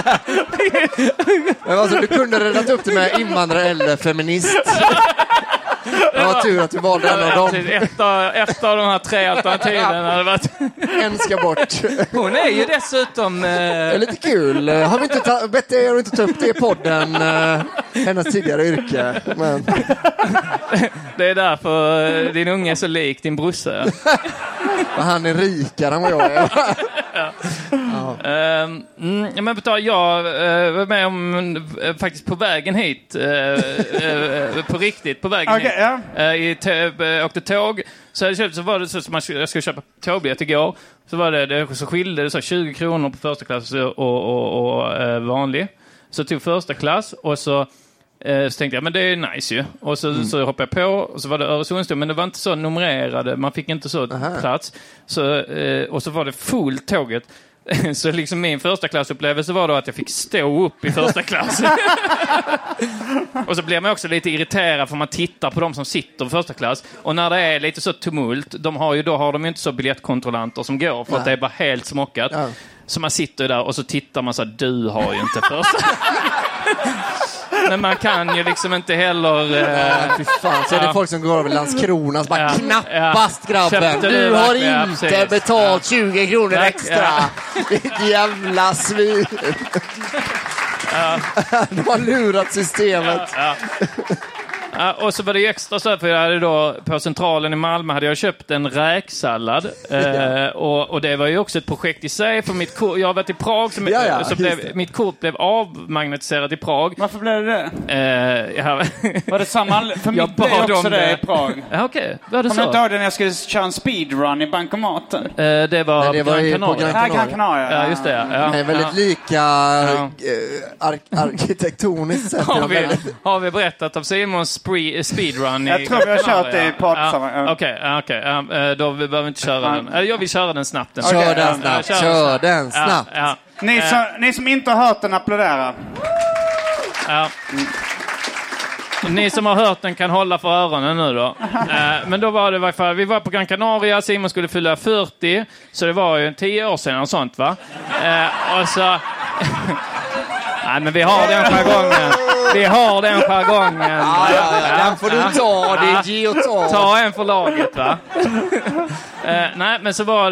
Men alltså, du kunde räddat upp det med invandrare eller feminist. Det var tur att vi valde en av dem. Ett av de här 3 alternativen hade varit... En ska bort. Hon är ju dessutom... Det är lite kul. Har vi inte bett er att inte ta upp det i podden? Hennes tidigare yrke. Men... Det är därför din unge är så lik din brusse. Han är rikare än vad jag är. Men jag var med om faktiskt på vägen hit på riktigt på vägen hit åkte tåg så var det så som jag skulle köpa tågbiljett igår, så var det så skilde det så 20 kronor på första klass och vanlig, så tog första klass och så tänkte jag, men det är nice ju. Och så hoppade jag på och så var det Öresundståg, men det var inte så numrerade, man fick inte så plats. Och så var det fullt tåget. Så liksom min första klassupplevelse var då att jag fick stå upp i första klass. Och så blev man också lite irriterad för man tittar på de som sitter i första klass. Och när det är lite så tumult, då har de inte så biljettkontrollanter som går, för att det är bara helt smockat. Så man sitter där och så tittar man så här, du har ju inte första. Men man kan ju liksom inte heller... fy fan. Så är det folk som går över Landskrona och bara knappast grabben. Du har inte betalt 20 kronor extra. Ditt jävla svin. De har lurat systemet. Och så var det extra så här, för jag hade då på Centralen i Malmö hade jag köpt en räksallad och det var ju också ett projekt i sig, för jag har varit i Prag mitt kort blev avmagnetiserat i Prag. Varför blev det? Var det samma? För jag mitt blev också det i Prag. Okej, var det så? Kommer du inte ihåg när jag skulle köra en speedrun i bankomaten? Det var Gran Canaria. Ja, just det. Ja. Det är väldigt lika arkitektoniskt sett. Har vi berättat om Simons speedrun? Jag tror vi har kört det i podd. Okej. Då behöver vi inte köra den. Jag vill köra den snabbt. Kör den snabbt. Ni som inte har hört den, applådera. Ja. Ni som har hört den kan hålla för öronen nu då. Men då var det i varje fall, vi var på Gran Canaria, Simon skulle fylla 40, så det var ju 10 år sedan och sånt, va? Och så... Nej, men vi har den jargongen. Den får du ta, det är ge och ta. Ta en för laget, va? Nej, men så var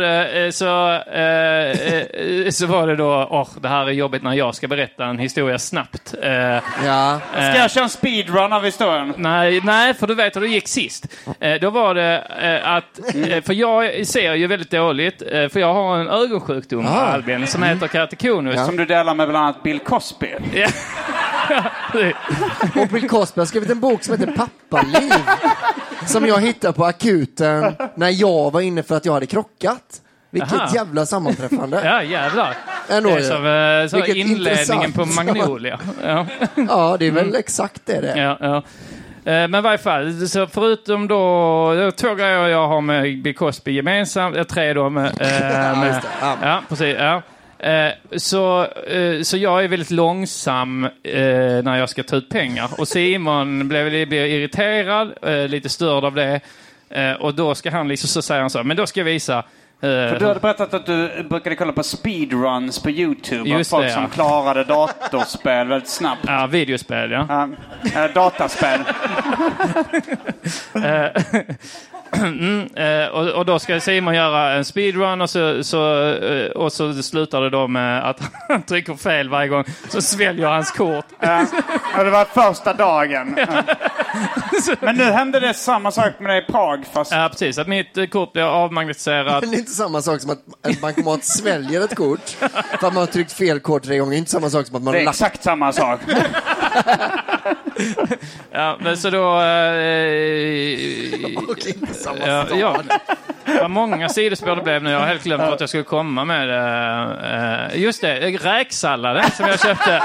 det då, det här är jobbigt när jag ska berätta en historia snabbt. Ska jag köra en speedrun av historien? Nej, för du vet hur det gick sist. Då var det för jag ser ju väldigt dåligt, för jag har en ögonsjukdom, Albin, som heter keratokonus. Som du delar med bland annat Bill Cosby. Och Bill Cosby har skrivit en bok som heter Pappaliv. Som jag hittade på akuten när jag var inne för att jag hade krockat. Vilket jävla sammanträffande. Ja, jävlar. Det är som inledningen på Magnolia. Ja, ja, det är väl exakt det. Ja. Men i varje fall, så förutom då 2 grejer jag har med Bill Cosby gemensamt, 3 då med... ja, precis, ja. Så jag är väldigt långsam när jag ska ta ut pengar. Och Simon blev irriterad, lite störd av det. Och då ska han liksom, så säger han så, men då ska jag visa... För du hade berättat att du brukade kolla på speedruns på YouTube. Just folk det, som klarade datorspel väldigt snabbt. Ja, videospel, ja. Dataspel. Och då ska Simon göra en speedrun och så slutar det då med att han trycker fel varje gång, så sväljer hans kort. Och det var första dagen. Men nu hände det samma sak med dig i Prag. Fast... Ja, precis. Att mitt kort blir avmagnetiserat. Men det är inte samma sak som att en bankomat sväljer ett kort för att man har tryckt fel kort 3 gånger. Det är inte samma sak som att man... Det är exakt samma sak. Ja, men så då... Det var många sidospår det blev nu. Jag har helt glömt att jag skulle komma med just det, räksalladen som jag köpte.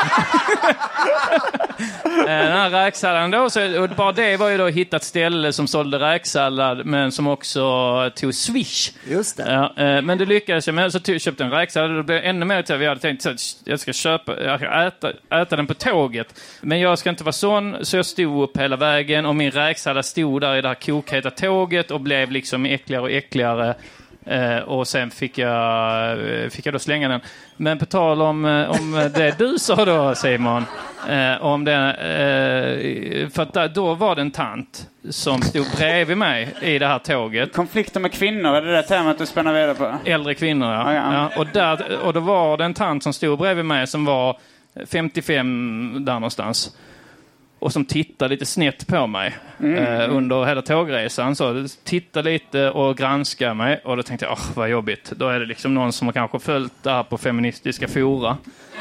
Den här räksalladen då, och bara det var ju då hittat ställe som sålde räksallad men som också tog Swish. Just det. Ja, men det lyckades jag med, så köpte en räksallad och det blev ännu mer till. Vi hade tänkt att jag ska äta den på tåget. Men jag ska inte vara sån, så jag stod upp hela vägen och min räksallad stod där i det här kokheta tåget och blev liksom äckligare och äckligare. Och sen fick jag då slänga den. Men på tal om det du sa då, Simon, om det, för att då var det en tant som stod bredvid mig i det här tåget. Konflikter med kvinnor, är det temat du spänner vidare på? Äldre kvinnor, ja. Och då var det en tant som stod bredvid mig som var 55 där någonstans. Och som tittade lite snett på mig under hela tågresan. Så tittade lite och granskade mig. Och då tänkte jag, vad jobbigt. Då är det liksom någon som har kanske följt det här på feministiska fora.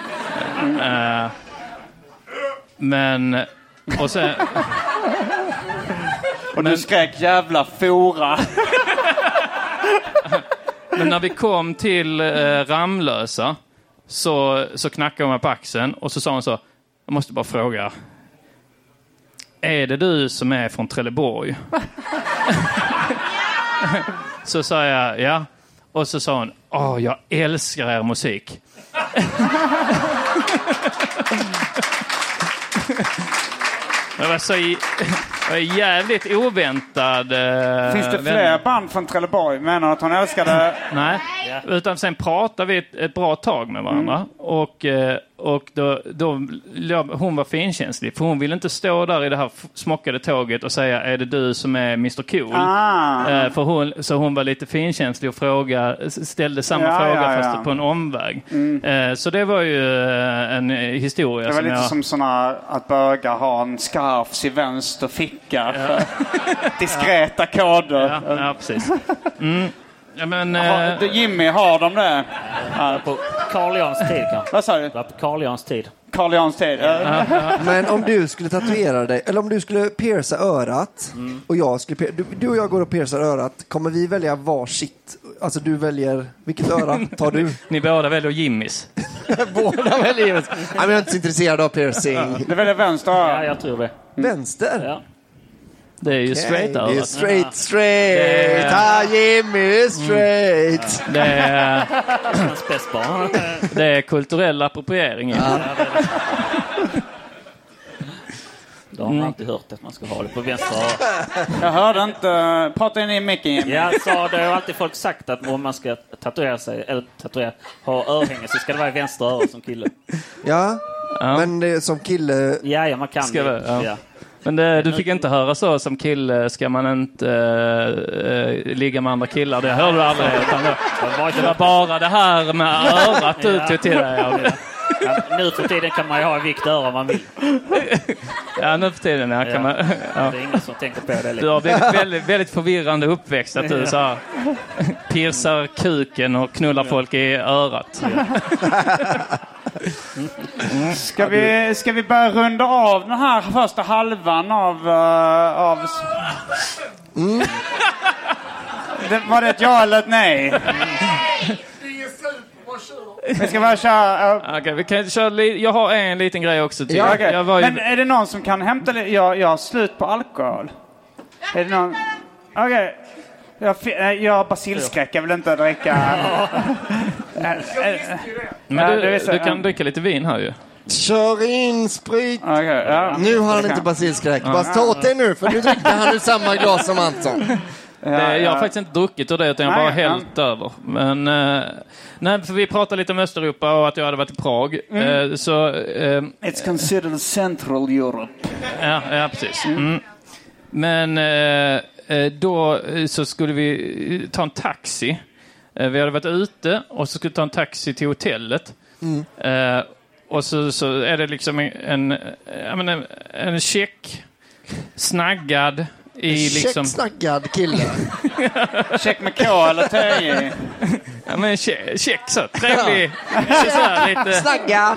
Men... Och sen... Och du skrek jävla fora. Men när vi kom till Ramlösa så knackade hon mig på axeln. Och så sa hon så, jag måste bara fråga... Är det du som är från Trelleborg? Så sa jag, ja. Och så sa hon, jag älskar er musik. Det var så jävligt oväntad. Finns det fler band från Trelleborg? Menar att hon älskade? Nej, utan sen pratade vi ett bra tag med varandra. Och då hon var finkänslig. För hon ville inte stå där i det här smockade tåget och säga, är det du som är Mr. Cool? Så hon var lite finkänslig och ställde samma fråga fast på en omväg. Så det var ju en historia. Det var lite som såna att bögar ha en scarfs i vänster ficka. Diskreta koder. Ja, precis. Ja, men, Jimmy, har de det? På Carl Jans tid kanske. Vad sa du? På Carl Jans tid. Carl Jans tid. Men om du skulle tatuera dig, eller om du skulle pierca örat och jag skulle du och jag går och piercar örat, kommer vi välja varsitt? Alltså du väljer, vilket öra tar du? Ni båda väljer Jimmys. Båda väljer Jimmys. Jag är inte så intresserad av piercing. Du väljer vänster. Ja, jag tror det. Vänster? Ja. Det är ju straight örat. Det är straight. Jimmy, straight. Det är kulturell appropriering. Ja. Då har man alltid hört att man ska ha det på vänster öra. Jag hörde inte. Pratar ni i micken, Jimmy? Ja, så det har alltid folk sagt att om man ska tatuera sig eller ha örhänge så ska det vara i vänster öra som kille. Ja. Men det, som kille... Ja, man kan det. Ja. Men du fick inte höra så som kille ska man inte ligga med andra killar. Det hörde du aldrig. Det var bara det här med örat du tog till dig. Ja, nu för tiden kan man ju ha en vikt öra om man vill. Ja, nu för tiden kan man... Det är ingen som tänker på det. Du har väldigt, väldigt förvirrande uppväxt att du så här, piercar kuken och knullar folk i örat. Ska vi börja runda av den här första halvan av var det ett ja eller ett nej? Vi ska bara köra... Okej, vi kan köra jag har en liten grej också till. Ja, okay. Men är det någon som kan hämta det? Jag har slut på alkohol. Är det någon... Okej. Jag har basilskräck. Jag vill inte dricka... Men du kan dricka lite vin här ju. Kör in sprit. Okay, ja. Nu har han inte basilskräck. Bara ta åt dig nu, för nu dricker han ur samma glas som Anton. Jag har faktiskt inte druckit ur det, utan jag bara hällt över. Men nej, för vi pratade lite om Östeuropa och att jag hade varit i Prag. It's considered Central Europe. Ja, precis. Men då så skulle vi ta en taxi. Vi hade varit ute och så skulle vi ta en taxi till hotellet. Och så är det liksom en check snaggad i liksom snaggad kille. Check med K eller T. Ja, men check så trevlig. Så här, lite snagga.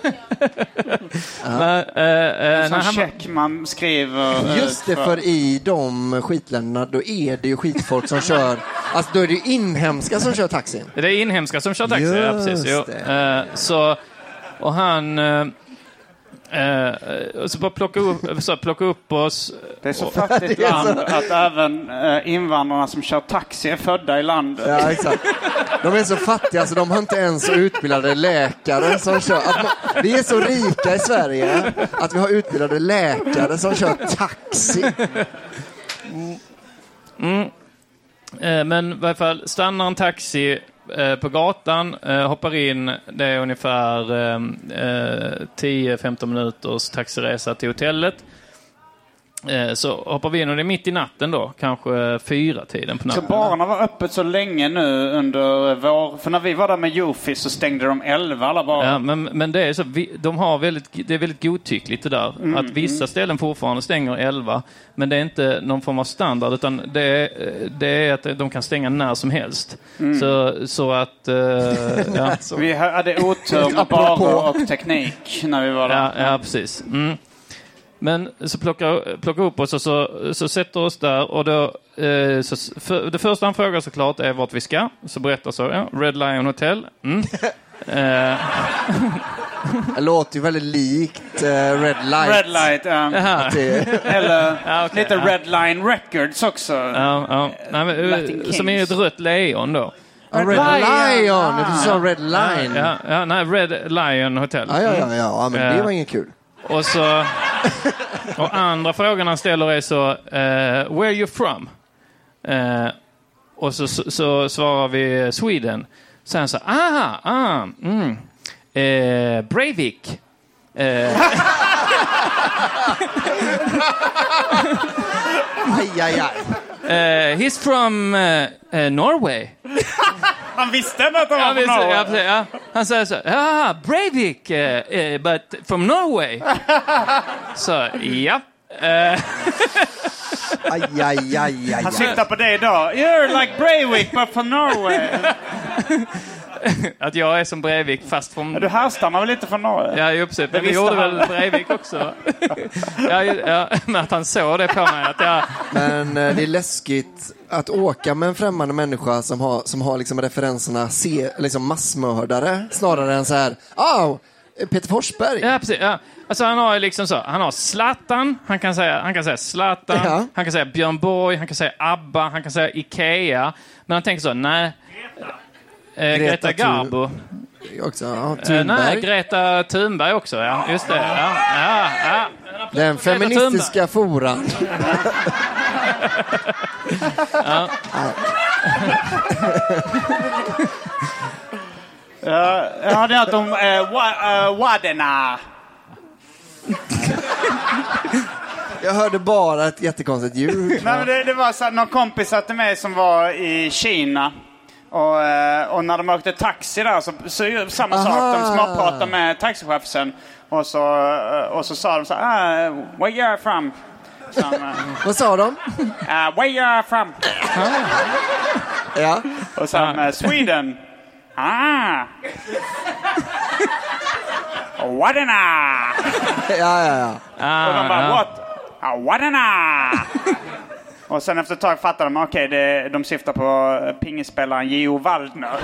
Check man skriver. Just det, för i de skitländerna då är det ju skitfolk som kör. Alltså då är det ju inhemska som kör taxin. Det är inhemska som kör taxi, ja, precis. Så och han så bara plocka upp oss. Det är så fattigt land att även invandrarna som kör taxi är födda i landet. Ja, exakt. De är så fattiga så de har inte ens så utbildade läkare som kör. Vi är så rika i Sverige att vi har utbildade läkare som kör taxi. Men i varje fall stannar en taxi på gatan, hoppar in, det är ungefär 10-15 minuters taxiresa till hotellet. Så hoppar vi in och det är mitt i natten då, kanske 4-tiden på natten. Så barerna var öppet så länge nu under vår... För när vi var där med Jofi så stängde de 11 alla barer. Ja, men det är så, det är väldigt godtyckligt det där. Att vissa ställen fortfarande stänger 11, men det är inte någon form av standard, utan det är att de kan stänga när som helst. Så att... ja. Vi hade otur med barer och teknik när vi var där. Ja, precis. Men så plockar upp oss och så sätter oss där och då det första han frågar såklart är vart vi ska. Så berättar så, Red Lion Hotel. Det låter ju väldigt likt Red Light. Red Light, eller lite Red Line Records också. Ja. Nej, men, som är ett rött lejon då. Red Lion, du sa Red Line. Nej, Red Lion Hotel. Ja, men det var inget kul. Och så och andra frågan han ställer är så where are you from? Och så svarar vi Sweden. Sen så Breivik. He's from Norway. Han visste att han var från Norway. Ja. Han säger så, Breivik, but from Norway. Så, ja. Han syftar på det idag. You're like Breivik, but from Norway. Att jag är som Breivik fast från... Du härstammar väl lite från Norge? Ja, uppsett. Men vi gjorde väl Breivik också. ja, men att han såg det på mig. Men det är läskigt att åka med en främmande människa som har liksom referenserna liksom massmördare snarare än så här. Peter Forsberg. Ja, precis. Ja. Alltså han har liksom så, han har Zlatan, han kan säga Zlatan, han kan säga Björn Borg, han kan säga ABBA, han kan säga Ikea, men han tänker så, nej. Greta Garbo också, Thunberg. Nej, Greta Thunberg också, ja, just det. Ja. Den feministiska foran. Ja. Jag hade hört om Wadena. Jag hörde bara ett jättekonstigt ljud. Nej, men det var så att någon kompis satt med som var i Kina. Och när de åkte taxi där så samma sak. De småpratade med taxichauffören. Och så sa de så här, where you're from? Vad sa de? Where you're from? Ja. Och sen Sweden. Wadena! Ja. Och de bara, what? Wadena! Och sen efter ett tag fattar de, de syftar på pingisspelaren Gio Waldner.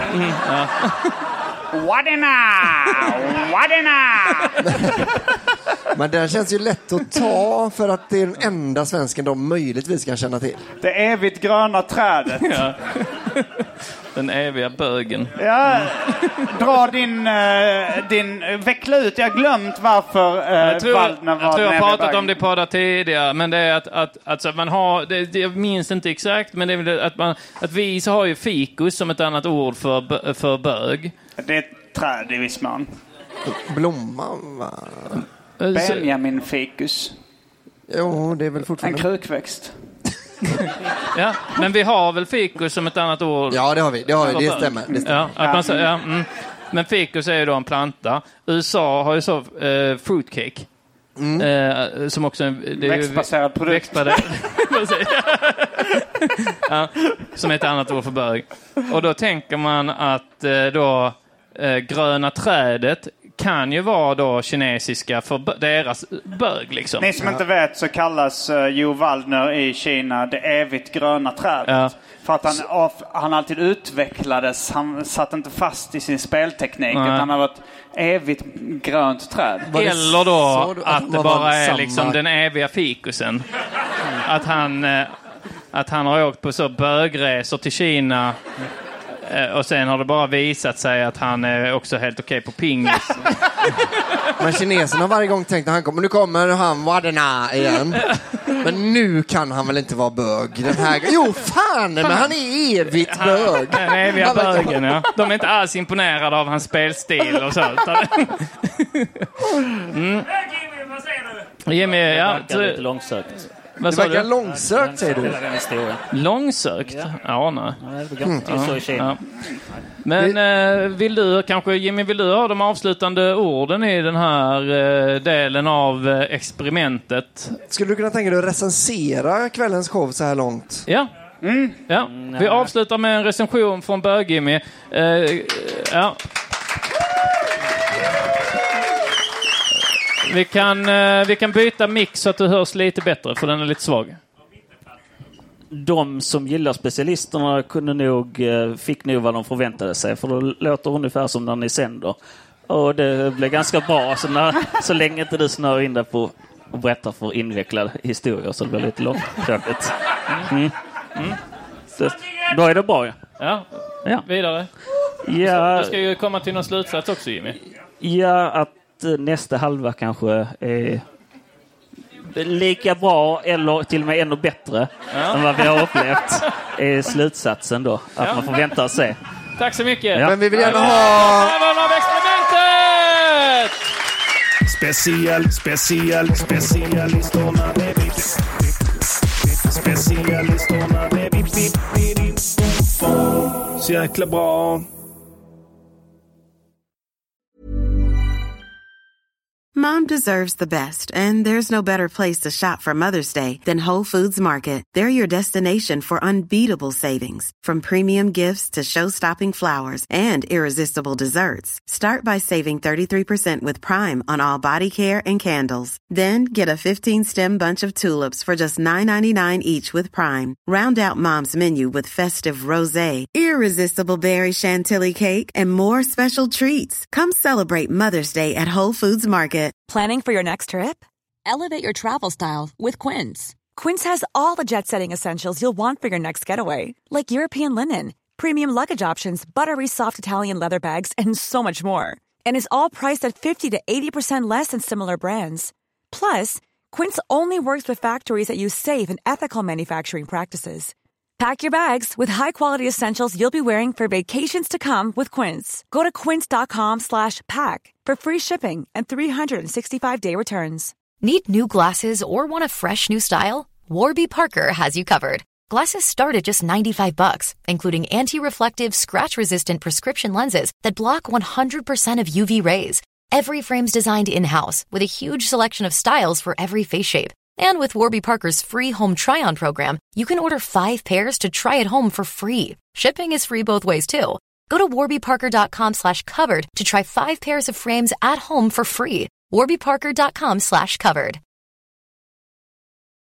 Wadena! Men den känns ju lätt att ta för att det är den enda svensken de möjligtvis kan känna till. Det evigt gröna trädet. Ja. Den eviga bögen. Ja, dra din veckla ut. Jag har glömt varför Waldner var. Jag tror jag har pratat om det på det tidigare, men det är att alltså man har, jag minns inte exakt, men det är väl att vi så har ju fikus som ett annat ord för bög. Det är ett träd i viss mån. Blomman, va? Benjamin ficus. Jo, det är väl fortfarande en krukväxt. Ja, men vi har väl fikus som ett annat ord. Ja, det har vi. Det stämmer. Ja, att man säger, men fikus är ju då en planta. USA har ju så fruitcake. Som också det är växtbaserad produkt. Ja, som är ett annat ord för bög. Och då tänker man att gröna trädet kan ju vara då kinesiska för deras bög liksom. Ni som inte vet så kallas Gio Waldner i Kina det evigt gröna trädet. Ja. För att han alltid utvecklades. Han satt inte fast i sin spelteknik. Utan han har varit evigt grönt träd. Eller då att det bara är liksom den eviga fikusen. Att han har åkt på så bögresor till Kina. Och sen har det bara visat sig att han är också helt okej på pingis. Men kineserna har varje gång tänkt att nu kommer han Wadena igen. Men nu kan han väl inte vara bög den här gången. Jo, fan, men han är evigt bög. Den eviga bögen, ja. De är inte alls imponerade av hans spelstil och så. Jimmy, ja. Det är lite långsökt. Det verkar långsökt, säger du. Långsökt? Ja, nej. Ja. Men vill du kanske, Jimmy, vill du ha de avslutande orden i den här delen av experimentet? Skulle du kunna tänka dig att recensera kvällens show så här långt? Ja. Ja. Vi avslutar med en recension från Bög-Jimmy. Ja. Vi kan byta mix så att du hörs lite bättre, för den är lite svag. De som gillar specialisterna fick nog vad de förväntade sig, för då låter det ungefär som när ni sänder. Och det blev ganska bra så länge inte du snör in där på och berättar för invecklade historier, så det blir lite långtråkigt. Då är det bra. Ja. Vidare. Ja. Du ska ju komma till någon slutsats också, Jimmy. Ja, att nästa halva kanske är lika bra eller till och med ännu bättre än vad vi har upplevt, är slutsatsen då. Att man får vänta och se. Tack så mycket. Men vi vill gärna ha... av experimentet! Specialistorna, baby. Specialistorna, baby. Så jäkla bra. Mom deserves the best, and there's no better place to shop for Mother's Day than Whole Foods Market. They're your destination for unbeatable savings, from premium gifts to show-stopping flowers and irresistible desserts. Start by saving 33% with Prime on all body care and candles. Then get a 15-stem bunch of tulips for just $9.99 each with Prime. Round out Mom's menu with festive rosé, irresistible berry chantilly cake, and more special treats. Come celebrate Mother's Day at Whole Foods Market. Planning for your next trip? Elevate your travel style with Quince. Quince has all the jet-setting essentials you'll want for your next getaway, like European linen, premium luggage options, buttery soft Italian leather bags, and so much more. And is all priced at 50 to 80% less than similar brands. Plus, Quince only works with factories that use safe and ethical manufacturing practices. Pack your bags with high-quality essentials you'll be wearing for vacations to come with Quince. Go to quince.com/pack for free shipping and 365-day returns. Need new glasses or want a fresh new style? Warby Parker has you covered. Glasses start at just $95, including anti-reflective, scratch-resistant prescription lenses that block 100% of UV rays. Every frame's designed in-house with a huge selection of styles for every face shape. And with Warby Parker's free home try-on program, you can order 5 pairs to try at home for free. Shipping is free both ways, too. Go to warbyparker.com/covered to try 5 pairs of frames at home for free. warbyparker.com/covered.